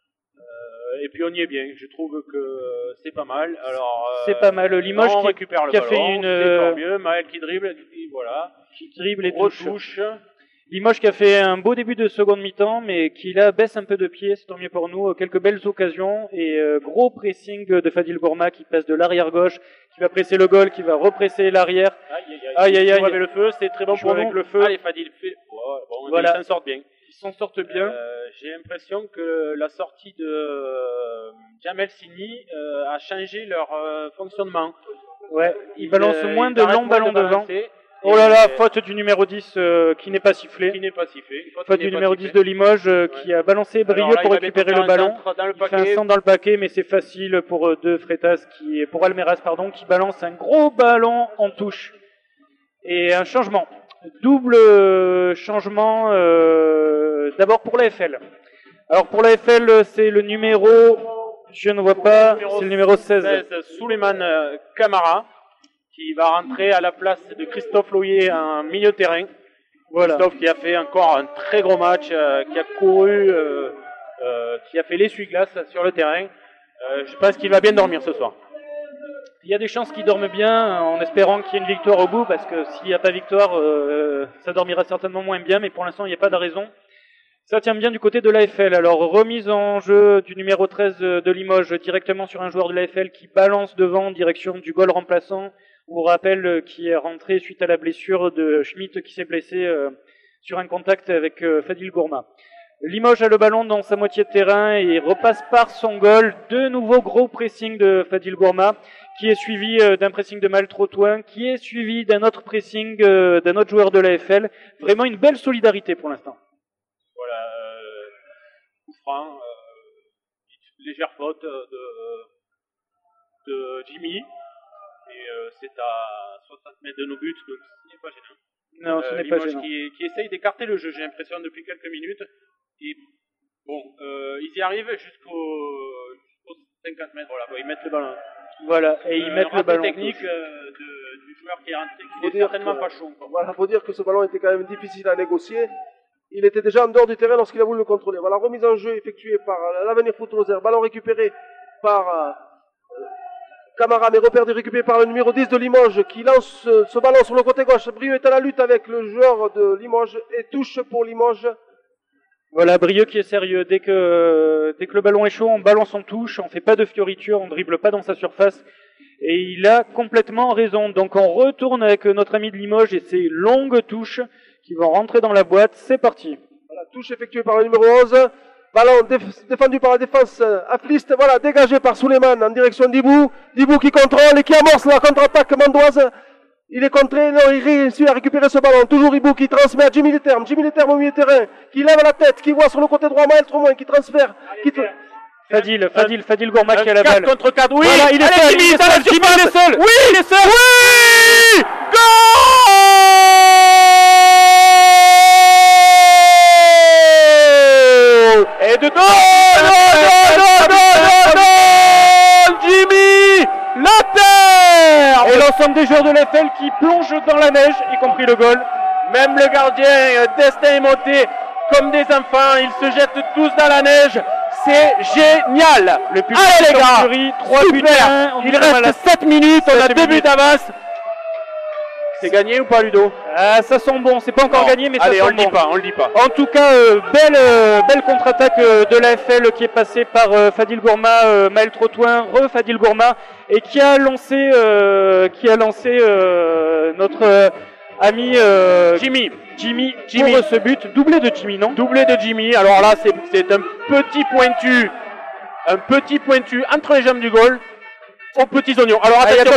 Et puis on y est bien. Je trouve que c'est pas mal. Alors c'est pas mal. Limoges qui récupère le ballon. A fait une mieux. Maël qui dribble, voilà. Qui dribble et touche. Limoges qui a fait un beau début de seconde mi-temps, mais qui là baisse un peu de pied, c'est tant mieux pour nous. Quelques belles occasions et gros pressing de Fadil Gourma qui passe de l'arrière gauche, qui va presser le goal, qui va represser l'arrière. Aïe. Avec le feu, c'est très bon pour nous. Avec le feu. Allez Fadil, bon, voilà. Ils s'en sortent bien. Ils s'en sortent bien. J'ai l'impression que la sortie de Jamel Sini a changé leur fonctionnement. Ouais, ils balancent moins de longs ballons devant. Oh là là, faute du numéro 10 qui n'est pas sifflé. Faute du numéro 10 de Limoges qui a balancé Brieux pour récupérer le ballon. Il fait un centre dans le paquet, mais c'est facile pour pour Almeras, qui balance un gros ballon en touche. Et un changement. Double changement d'abord pour l'AFL. Alors pour l'AFL, c'est le numéro, je ne vois pas, c'est le numéro 16. Souleymane Camara, qui va rentrer à la place de Christophe Loyer en milieu de terrain. Voilà. Christophe qui a fait encore un très gros match, qui a couru, qui a fait l'essuie-glace sur le terrain. Je pense qu'il va bien dormir ce soir. Il y a des chances qu'il dorme bien, en espérant qu'il y ait une victoire au bout, parce que s'il n'y a pas victoire, ça dormira certainement moins bien, mais pour l'instant, il n'y a pas de raison. Ça tient bien du côté de l'AFL. Alors, remise en jeu du numéro 13 de Limoges, directement sur un joueur de l'AFL qui balance devant, en direction du goal remplaçant. On vous rappelle qui est rentré suite à la blessure de Schmitt, qui s'est blessé sur un contact avec Fadil Gourma. Limoges a le ballon dans sa moitié de terrain et repasse par son goal. De nouveau gros pressing de Fadil Gourma, qui est suivi d'un pressing de Maël Trotouin, qui est suivi d'un autre pressing d'un autre joueur de l'AFL. Vraiment une belle solidarité pour l'instant. Voilà, coup franc, légère faute de Jimmy. Et c'est à 60 mètres de nos buts, donc ce n'est pas gênant. Non, ce n'est pas gênant. Qui essaye d'écarter le jeu, j'ai l'impression, depuis quelques minutes. Et bon, ils y arrivent jusqu'aux 50 mètres, voilà, ils mettent le ballon. Voilà, et ils mettent le ballon. Technique du joueur qui est rentré, qui est certainement pas chaud. Voilà, faut dire que ce ballon était quand même difficile à négocier. Il était déjà en dehors du terrain lorsqu'il a voulu le contrôler. Voilà, remise en jeu effectuée par l'Avenir Foot Lozère. Ballon récupéré par Camara, mais repéré récupéré par le numéro 10 de Limoges qui lance ce ballon sur le côté gauche. Brieux est à la lutte avec le joueur de Limoges et touche pour Limoges. Voilà, Brieux qui est sérieux. Dès que le ballon est chaud, on balance en touche, on fait pas de fioriture, on dribble pas dans sa surface. Et il a complètement raison. Donc on retourne avec notre ami de Limoges et ses longues touches qui vont rentrer dans la boîte. C'est parti. Voilà, touche effectuée par le numéro 11. Ballon défendu par la défense affliste, voilà, dégagé par Souleymane en direction d'Ibou. Ibou qui contrôle et qui amorce la contre-attaque mandoise. Il est contré, non, il réussit à récupérer ce ballon. Toujours Ibou qui transmet à Jimmy Leterme. Jimmy Leterme au milieu de terrain, qui lève la tête, qui voit sur le côté droit Maël Trotouin, qui transfère. Fadil Gourma qui a la balle. 4 contre 4, oui. Voilà, il est seul, Jimmy, il est seul. Oui, il est seul. Oui, goal. Et de non, Jimmy Leterme. Et l'ensemble des joueurs de l'AFL qui plongent dans la neige, y compris le goal. Même le gardien, Destin est monté comme des enfants. Ils se jettent tous dans la neige. C'est génial. Le public, allez les gars, 3 buts à 1. Il reste 7 minutes, on a 2 buts d'avance. C'est gagné ou pas, Ludo? Ah, ça sent bon, c'est pas encore gagné, mais allez, ça sent on le dit bon. pas, on le dit pas. En tout cas, belle contre-attaque de l'AFL qui est passée par Fadil Gourma, Maël Trottoin, Fadil Gourma, et qui a lancé notre ami Jimmy pour ce but, doublé de Jimmy, non? Doublé de Jimmy, alors là c'est un petit pointu entre les jambes du goal aux petits oignons. Alors attention,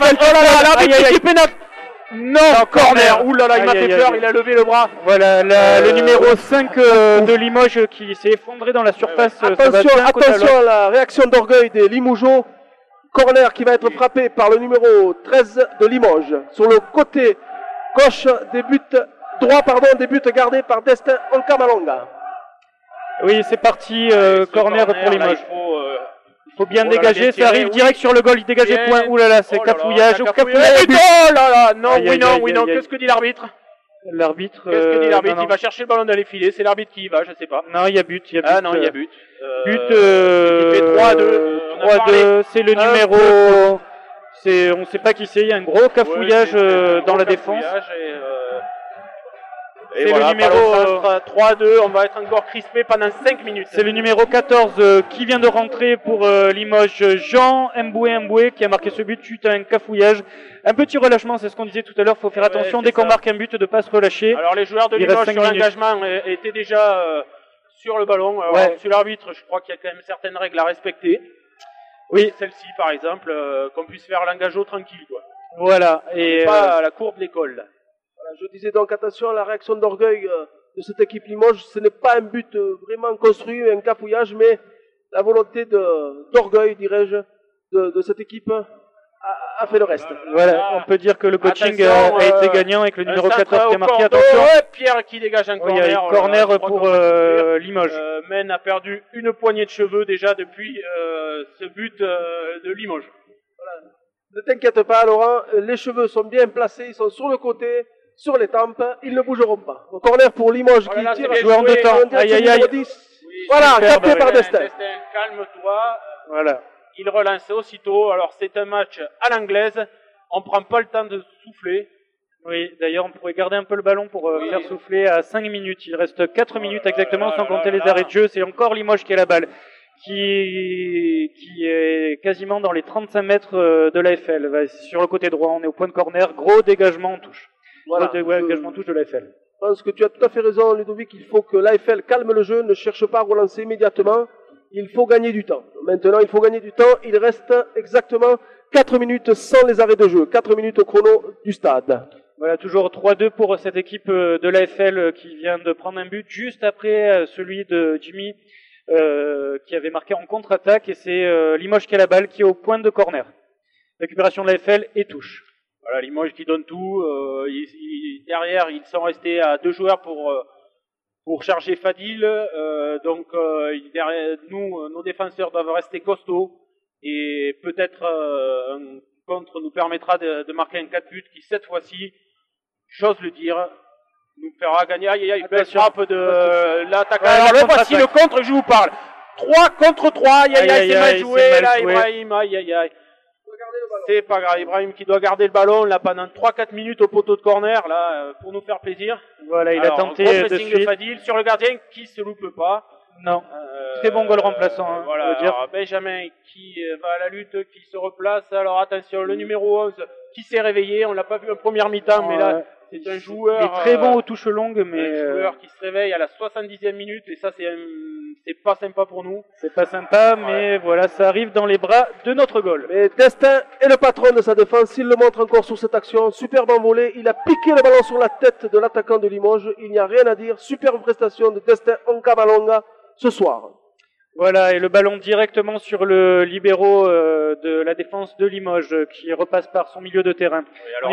non, corner. Ouh là là, il m'a fait peur, il a levé le bras. Voilà, le numéro 5 de Limoges qui s'est effondré dans la surface. Attention à la réaction d'orgueil des Limougeaux. Corner qui va être frappé par le numéro 13 de Limoges. Sur le côté gauche des buts, droit des buts gardés par Destin Onkamalonga. Oui, c'est parti, corner pour Limoges. Il faut bien dégager, ça arrive direct sur le goal, il dégage les points. Ouh là là, c'est cafouillage. Oh là là, non, oui non, qu'est-ce que dit l'arbitre? L'arbitre. Qu'est-ce que dit l'arbitre? Il va chercher le ballon dans les filets, c'est l'arbitre qui y va, je sais pas. Non, il y a but. Ah non, il y a but. But, il fait 3-2. 3-2, c'est le numéro. On sait pas qui c'est, il y a un gros cafouillage dans la défense. Et voilà, le numéro 3-2, on va être encore crispé pendant 5 minutes. C'est le numéro 14 qui vient de rentrer pour Limoges, Jean Mboué qui a marqué ce but suite à un cafouillage. Un petit relâchement, c'est ce qu'on disait tout à l'heure, il faut faire attention dès qu'on marque un but de ne pas se relâcher. Alors les joueurs de Limoges sur l'engagement étaient déjà sur le ballon. Alors, sur l'arbitre, je crois qu'il y a quand même certaines règles à respecter. Oui, celle-ci par exemple, qu'on puisse faire l'engagement tranquille, quoi. Voilà. Et pas à la cour de l'école. Je disais donc attention à la réaction d'orgueil de cette équipe Limoges. Ce n'est pas un but vraiment construit, un cafouillage, mais la volonté d'orgueil, dirais-je, de cette équipe a fait le reste. Voilà, on peut dire que le coaching a été gagnant avec le numéro 14 qui a marqué. Attention, Pierre qui dégage un corner. Il y a corner pour Limoges. Men a perdu une poignée de cheveux déjà depuis ce but de Limoges. Voilà. Ne t'inquiète pas, Laurent, les cheveux sont bien placés, ils sont sur le côté. Sur les tempes, ils ne bougeront pas. Au corner pour Limoges qui tire joueur de temps. Aïe aïe aïe. Oui, voilà, capté par Destin. Calme-toi. Voilà. Il relance aussitôt. Alors c'est un match à l'anglaise. On prend pas le temps de souffler. Oui, d'ailleurs on pourrait garder un peu le ballon pour faire souffler à 5 minutes. Il reste 4 minutes exactement sans compter les arrêts de jeu. C'est encore Limoges qui a la balle. Qui est quasiment dans les 35 mètres de l'AFL. Sur le côté droit, on est au point de corner. Gros dégagement en touche. Voilà, engagement touche de l'AFL. Je pense que tu as tout à fait raison, Ludovic. Il faut que l'AFL calme le jeu, ne cherche pas à relancer immédiatement. Il faut gagner du temps. Maintenant, il faut gagner du temps. Il reste exactement 4 minutes sans les arrêts de jeu. 4 minutes au chrono du stade. Voilà, toujours 3-2 pour cette équipe de l'AFL qui vient de prendre un but juste après celui de Jimmy qui avait marqué en contre-attaque. Et c'est Limoges qui a la balle, qui est au point de corner. Récupération de l'AFL et touche. Voilà, Limoges qui donne tout. Derrière, ils sont restés à 2 joueurs pour charger Fadil. Donc, derrière nous, nos défenseurs doivent rester costauds. Et peut-être un contre nous permettra de marquer un 4 buts qui, cette fois-ci, j'ose le dire, nous fera gagner. Aïe, aïe, aïe, belle frappe de l'attaquant. Alors, le voici le contre, je vous parle. 3 contre 3. Aïe, aïe, aïe, c'est mal joué. Là, Ibrahim, aïe, aïe, aïe. C'est pas grave, Ibrahim qui doit garder le ballon là pendant 3-4 minutes au poteau de corner là pour nous faire plaisir. Voilà, il a tenté de suite. Fadil sur le gardien qui se loupe pas. Non. Très bon goal remplaçant. Hein, voilà, alors, Benjamin qui va à la lutte, qui se replace. Alors attention, le numéro 11 qui s'est réveillé. On l'a pas vu en première mi-temps, mais là c'est un joueur. Il est très bon aux touches longues, mais un joueur qui se réveille à la 70e minute et ça c'est pas sympa pour nous. C'est pas sympa, mais voilà, ça arrive dans les bras de notre goal. Mais Destin est le patron de sa défense. Il le montre encore sur cette action. Superbe envolée. Il a piqué le ballon sur la tête de l'attaquant de Limoges. Il n'y a rien à dire. Superbe prestation de Destin Onkamalonga ce soir. Voilà, et le ballon directement sur le libéro de la défense de Limoges qui repasse par son milieu de terrain.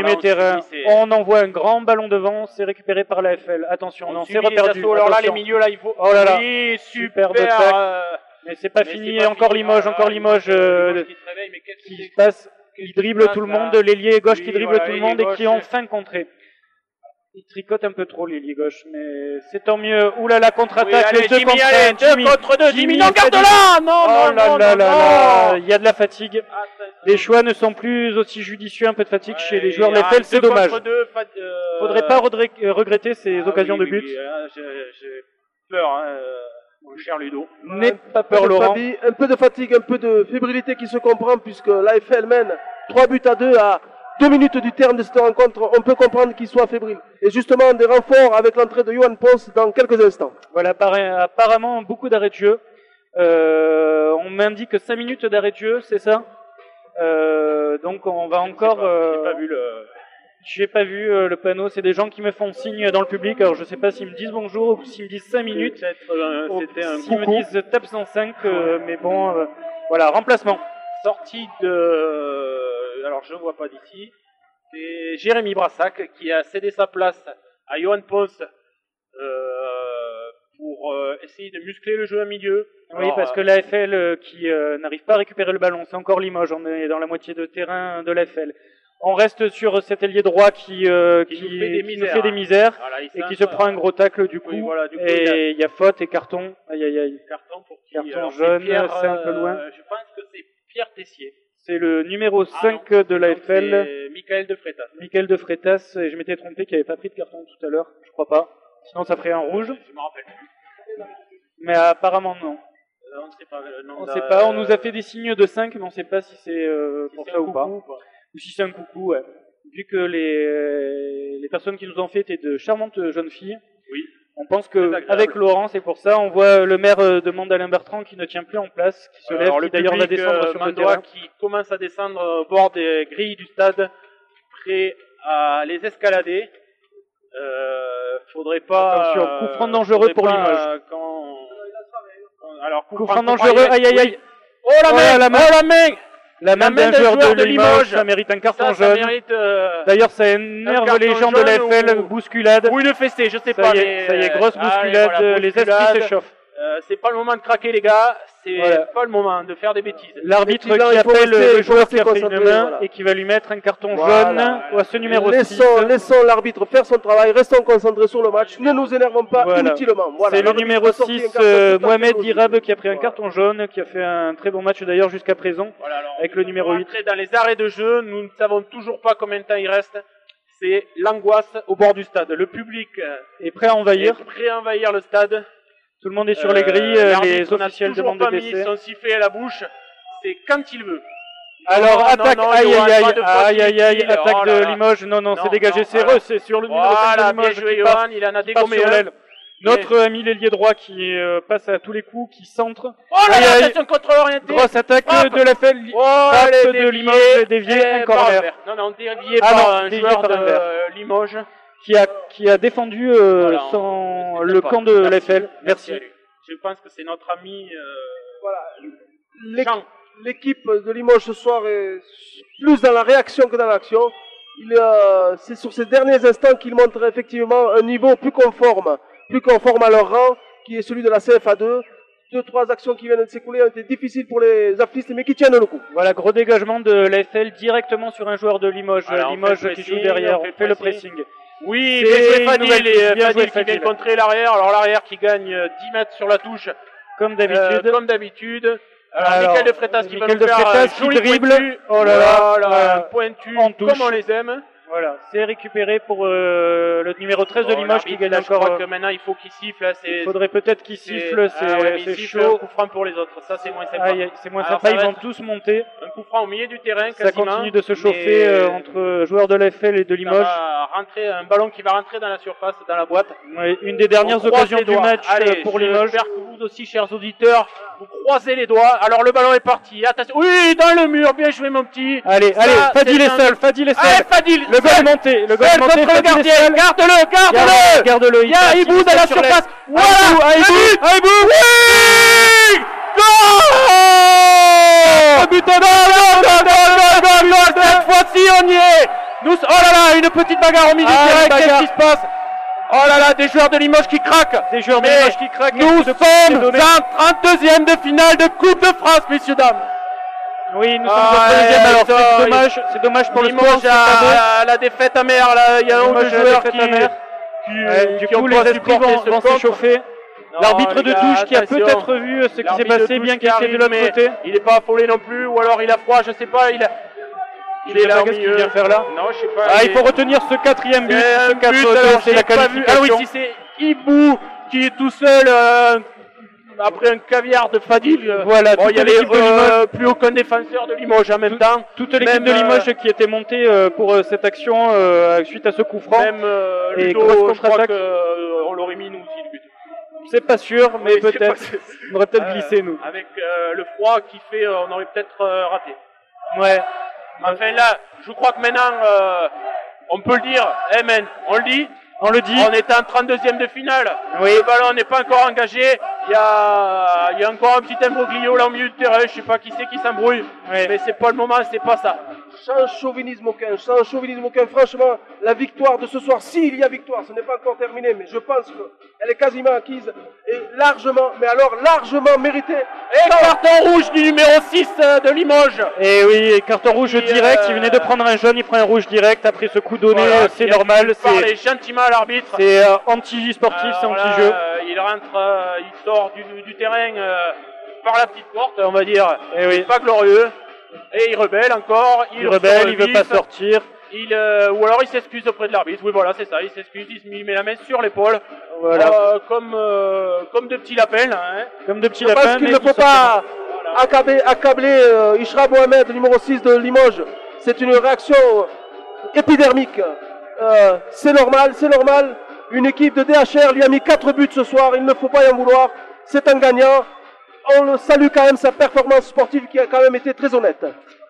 On envoie un grand ballon devant, c'est récupéré par l'AFL. Attention, non, c'est reperdu. Alors là, les milieux, là, il faut... Oh là là, oui, superbe tac. Mais c'est pas fini, encore Limoges, qui passe, qui dribble tout le monde, l'ailier gauche qui dribble tout le monde et qui est enfin contré. Il tricote un peu trop l'ailier gauche, mais c'est tant mieux. Oula, la contre-attaque, allez, deux Jimmy, contre allez, un, deux contre deux, Jimmy, non, garde-la! Non, Oh là non, là non, là non. là, il y a de la fatigue. Les choix ne sont plus aussi judicieux, un peu de fatigue chez les joueurs de ah, l'EFL, c'est deux dommage. contre deux, Faudrait pas regretter ces occasions oui, de but. oui, là, j'ai peur, hein, mon cher Ludo. N'aie pas peur, Laurent. Un peu de fatigue, un peu de fébrilité qui se comprend puisque l'AFL mène 3-2 à 2 minutes du terme de cette rencontre. On peut comprendre qu'il soit fébrile. Et justement, des renforts avec l'entrée de Johan Ponce dans quelques instants. Voilà, apparemment beaucoup d'arrêts de jeu. On m'indique 5 minutes d'arrêt de jeu, c'est ça? Donc on va encore... J'ai pas vu le panneau, c'est des gens qui me font signe dans le public, alors je sais pas s'ils me disent bonjour ou s'ils me disent 5 minutes. C'était un S'ils me coucou. disent tape 105, mais bon, voilà, remplacement. Sortie de... Alors je vois pas d'ici. C'est Jérémy Brassac qui a cédé sa place à Johan Ponce pour essayer de muscler le jeu à milieu. Oui, Alors, parce que l'AFL qui n'arrive pas à récupérer le ballon, c'est encore Limoges, on est dans la moitié de terrain de l'AFL. On reste sur cet ailier droit qui nous fait des misères voilà, et qui se prend un gros tacle du coup. Oui, voilà, du coup, et il y a faute et carton. Aïe aïe aïe. Carton pour qui Carton alors, jaune, Pierre, c'est un peu loin. Je pense que c'est Pierre Tessier. C'est le numéro 5 non, de l'AFL, c'est Michael de Freitas. Michael de Freitas, et je m'étais trompé qu'il n'avait pas pris de carton tout à l'heure, je crois pas. Sinon ça ferait un rouge. Je me rappelle plus. Mais apparemment non. On ne sait pas le nom. On sait pas, on nous a fait des signes de 5, mais on sait pas si c'est pour c'est ça un ou pas. coucou, quoi. Ou si c'est un coucou, ouais. Vu que les personnes qui nous ont fait étaient de charmantes jeunes filles, Oui. on pense Très que agréable. avec Laurent, c'est pour ça, on voit le maire de Mandalin Bertrand qui ne tient plus en place, qui se lève, Alors, qui le d'ailleurs va public, descendre sur le Mandois terrain. qui commence à descendre au bord des grilles du stade, prêt à les escalader. Faudrait pas. Attention, coup franc dangereux faudrait pour pas, Limoges. Alors, Coup franc dangereux, aïe aïe aïe. Oh la main, la main. oh la main. La main d'un joueur de Limoges, ça mérite un carton Ça jaune. mérite. D'ailleurs, ça énerve carton les gens de jaune l'AFL, ou- bousculade. Ou une fessée, je sais Ça pas. y est, mais, ça y est, grosse bousculade, voilà, les bousculade. esprits s'échauffent. C'est pas le moment de craquer, les gars. C'est Voilà. pas le moment de faire des bêtises. L'arbitre qui Effectivement, il faut appelle rester- le il faut joueur qui a rester fait une concentré, main voilà. et qui va lui mettre un carton Voilà. jaune ou à ce numéro 6. Laissons l'arbitre faire son travail, restons concentrés sur le match, ne nous énervons pas Voilà. inutilement. Voilà. C'est le L'arbitre numéro a sorti un 6, carton tout à fait Mohamed logique. Dirab, qui a pris un Voilà. carton jaune, qui a fait un très bon match d'ailleurs jusqu'à présent. Voilà, alors, Avec le numéro 8. Dans les arrêts de jeu, nous ne savons toujours pas combien de temps il reste. C'est l'angoisse au bord du stade. Le public Et prêt à envahir. est prêt à envahir le stade. Tout le monde est sur les grilles, L'arbitre les n'a officiels toujours demandent de pas mis baisser. son sifflet à la bouche. C'est quand il veut. Alors, Non, attaque, non, aïe Johan, aïe pas aïe, de faute aïe aïe aïe, inutile. attaque Oh là de là. Limoges, non, c'est dégagé, non, c'est voilà. c'est sur le numéro 5 de Voilà, bien Limoges joué qui passe, Johan, il en a qui passe dégommé sur un. l'aile. Notre ami l'ailier droit qui passe à tous les coups, qui centre. Oh là Aïe, là, aïe. attention, contrôle orienté. Grosse attaque Frappe. de l'AFL, Oh, frappe elle est de déviée. Limoges, dévié, un Par corner. Albert. Non, dévié Ah par non, un dévié joueur par Albert. de Limoges. Qui a défendu Voilà, le sympa. camp de Merci. l'AFL. Merci. à lui. Je pense que c'est notre ami L'équ- Jean. L'équipe de Limoges ce soir est plus dans la réaction que dans l'action. C'est sur ces derniers instants qu'ils montrent effectivement un niveau plus conforme à leur rang, qui est celui de la CFA2. 2-3 actions qui viennent de s'écouler ont été difficiles pour les afflistes, mais qui tiennent le coup. Voilà, gros dégagement de l'AFL directement sur un joueur de Limoges. Voilà, on Limoges fait le qui pressing, joue derrière, on fait on fait le pressing. pressing. Oui, C'est bien joué une Fadil, nouvelle et touche, bien joué Fadil qui vient Fadil. contrer l'arrière. Alors l'arrière qui gagne 10 mètres sur la touche, Comme d'habitude. comme d'habitude. Alors, Alors, Michael de Freitas qui va Michael nous de faire Freitas un qui joli dribble. pointu. Oh là là, Voilà, un euh, pointu en touche. comme on les aime. Voilà, c'est récupéré pour le numéro 13 de Limoges qui gagne Je encore. crois que maintenant il faut qu'il siffle. Là, Il faudrait peut-être qu'il siffle, mais c'est il siffle un chaud. coup franc pour les autres. Ça, c'est moins sympa. Aïe, aïe, c'est moins Alors, sympa, ça ils va vont être tous monter. Un coup franc au milieu du terrain, Ça quasiment. continue de se chauffer mais entre joueurs de l'AFL et de ça Limoges. va rentrer, un ballon qui va rentrer dans la surface, dans la boîte. Ouais, une des dernières On croise occasions les du doigts. match Allez, pour Limoges. J'espère que vous aussi, chers auditeurs, vous croisez les doigts. Alors le ballon est parti. Attention. Oui, dans le mur. Bien joué, mon petit. Allez, Ça, allez, Fadil c'est est un- seul, Fadil est Allez, seul. Fadil. Le goal est monté, le goal est Seul monté, contre le Fadil est gardien. seul. Garde-le, garde-le. Garde-le, il Il y a passe, Hibou il dans la sur l'aile. surface. Voilà. Aïbou. Oui. Goal. Oh putain, Goal. Cette fois-ci, on y est. Nous, oh là là, une petite bagarre au milieu Ah, du terrain. une Qu'est-ce bagarre. qui se passe? Oh là là, des joueurs de Limoges qui craquent. Des joueurs de Mais Limoges qui craquent. Nous de sommes donné. en 32e de finale de Coupe de France, messieurs, dames. Oui, nous sommes Ah, au deuxième, alors ça, c'est dommage pour le Limoges sport. c'est pas beau. a la défaite amère, là. Il y a un ou Limoges deux a la joueurs défaite amère. Du coup, les esprits vont s'échauffer. L'arbitre de touche qui a peut-être vu ce qui s'est passé, bien qu'il était de l'autre côté. Il n'est pas affolé non plus, ou alors il a froid, je sais pas. Il est là, qu'est-ce qu'il vient faire là? Non, je sais pas. Ah, il faut retenir ce 4e but. Ce 4-2, c'est la qualification. Ah oui, si c'est Ibou qui est tout seul après un caviar de Fadil. Voilà, bon, il y avait plus aucun défenseur de Limoges en même temps. Toute l'équipe de Limoges qui était montée pour cette action suite à ce coup franc. Même et Ludo, je crois qu'on l'aurait mis nous aussi le but. C'est pas sûr, mais oui, peut-être. On aurait peut-être glissé nous. Avec le froid qui fait, on aurait peut-être raté. Ouais. Enfin là, je crois que maintenant, on peut le dire, man, on le dit. On le dit. On est en 32e de finale. Oui. Le ballon n'est pas encore engagé. Il y a encore un petit imbroglio là au milieu du terrain. Je sais pas qui c'est qui s'embrouille. Oui. Mais c'est pas le moment, c'est pas ça. Sans chauvinisme aucun. Franchement, la victoire de ce soir, s'il y a victoire, ce n'est pas encore terminé, mais je pense qu'elle est quasiment acquise et largement, mais alors largement méritée. Et carton rouge du numéro 6 de Limoges. Et oui, carton rouge direct. Il venait de prendre un jaune, il prend un rouge direct après ce coup donné. Voilà, c'est normal. C'est gentiment à l'arbitre. C'est anti-sportif, c'est anti-jeu. Il rentre, il sort du terrain par la petite porte, on va dire. Et oui. Pas glorieux. Et il rebelle encore. Il rebelle, il veut pas sortir. Ou alors il s'excuse auprès de l'arbitre. Oui, voilà, c'est ça. Il s'excuse, il met la main sur l'épaule. Voilà. Comme de petits lapins. Hein. Comme de petits lapins. Parce qu'il ne faut pas accabler Ishra Mohamed, numéro 6 de Limoges. C'est une réaction épidermique. C'est normal. Une équipe de DHR lui a mis 4 buts ce soir. Il ne faut pas y en vouloir. C'est un gagnant. On le salue quand même sa performance sportive qui a quand même été très honnête.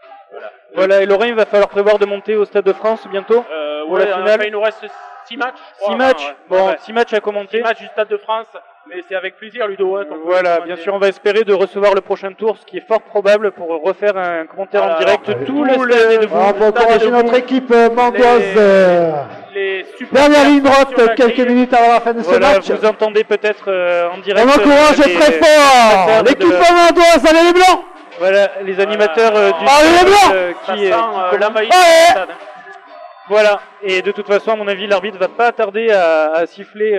Voilà, et Laurent, il va falloir prévoir de monter au Stade de France bientôt pour la finale. Enfin, il nous reste 6 matchs. 6 matchs. Bon, 6 matchs à commenter. 6 matchs du Stade de France, mais c'est avec plaisir, Ludo. Hein, voilà, bien sûr, on va espérer de recevoir le prochain tour, ce qui est fort probable pour refaire un commentaire en direct tout le stade de foot. On va encourager notre équipe mandoise. Dernière ligne droite, quelques minutes avant la fin de ce match. Vous entendez peut-être en direct. On encourage très fort l'équipe mandoise, allez les Blancs. Voilà, les animateurs du qui l'envahissent du stade. Voilà, et de toute façon, à mon avis, l'arbitre va pas tarder à siffler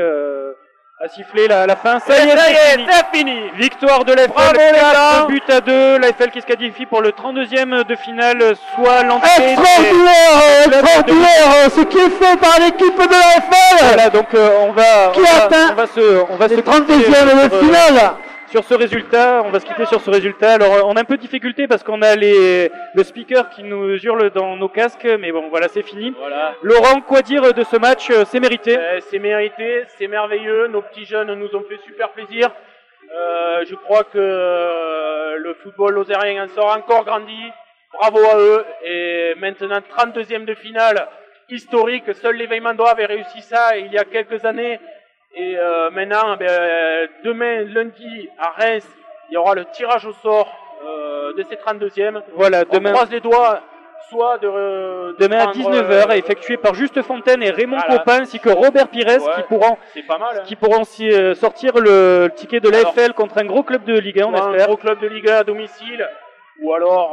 la fin. Ça y est, c'est fini. Victoire de l'AFL, 4 buts à 2. L'AFL qui se qualifie pour le 32e de finale, soit l'entrée. Extraordinaire, ce qui est fait par l'équipe de l'AFL. Voilà, donc on va se 32e de finale. Sur ce résultat, on va se quitter sur ce résultat. Alors, on a un peu de difficulté parce qu'on a le speaker qui nous hurle dans nos casques, mais bon, voilà, c'est fini. Voilà. Laurent, quoi dire de ce match? C'est mérité. C'est mérité, c'est merveilleux. Nos petits jeunes nous ont fait super plaisir. Je crois que le football lozérien en sort encore grandi. Bravo à eux. Et maintenant, 32e de finale historique. Seul l'éveil Mandois avait réussi ça il y a quelques années. Et maintenant, demain, lundi, à Reims, il y aura le tirage au sort de ces 32e. Voilà, demain. On croise les doigts, soit demain à 19h, effectué par Juste Fontaine et Raymond Copin, ainsi que Robert Pires, qui pourront sortir le ticket de l'AFL contre un gros club de Ligue 1, on espère. Un gros club de Ligue 1 à domicile, ou alors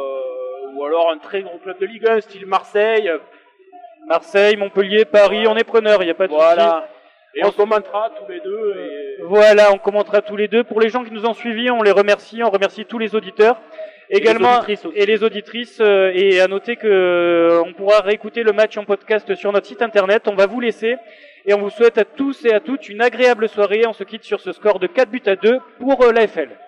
un très gros club de Ligue 1, style Marseille. Marseille, Montpellier, Paris, on est preneurs, il n'y a pas de souci. Et on commentera tous les deux. Voilà, on commentera tous les deux. Pour les gens qui nous ont suivis, on les remercie. On remercie tous les auditeurs. Également, et les auditrices. Et à noter que on pourra réécouter le match en podcast sur notre site internet. On va vous laisser. Et on vous souhaite à tous et à toutes une agréable soirée. On se quitte sur ce score de 4 buts à 2 pour l'AFL.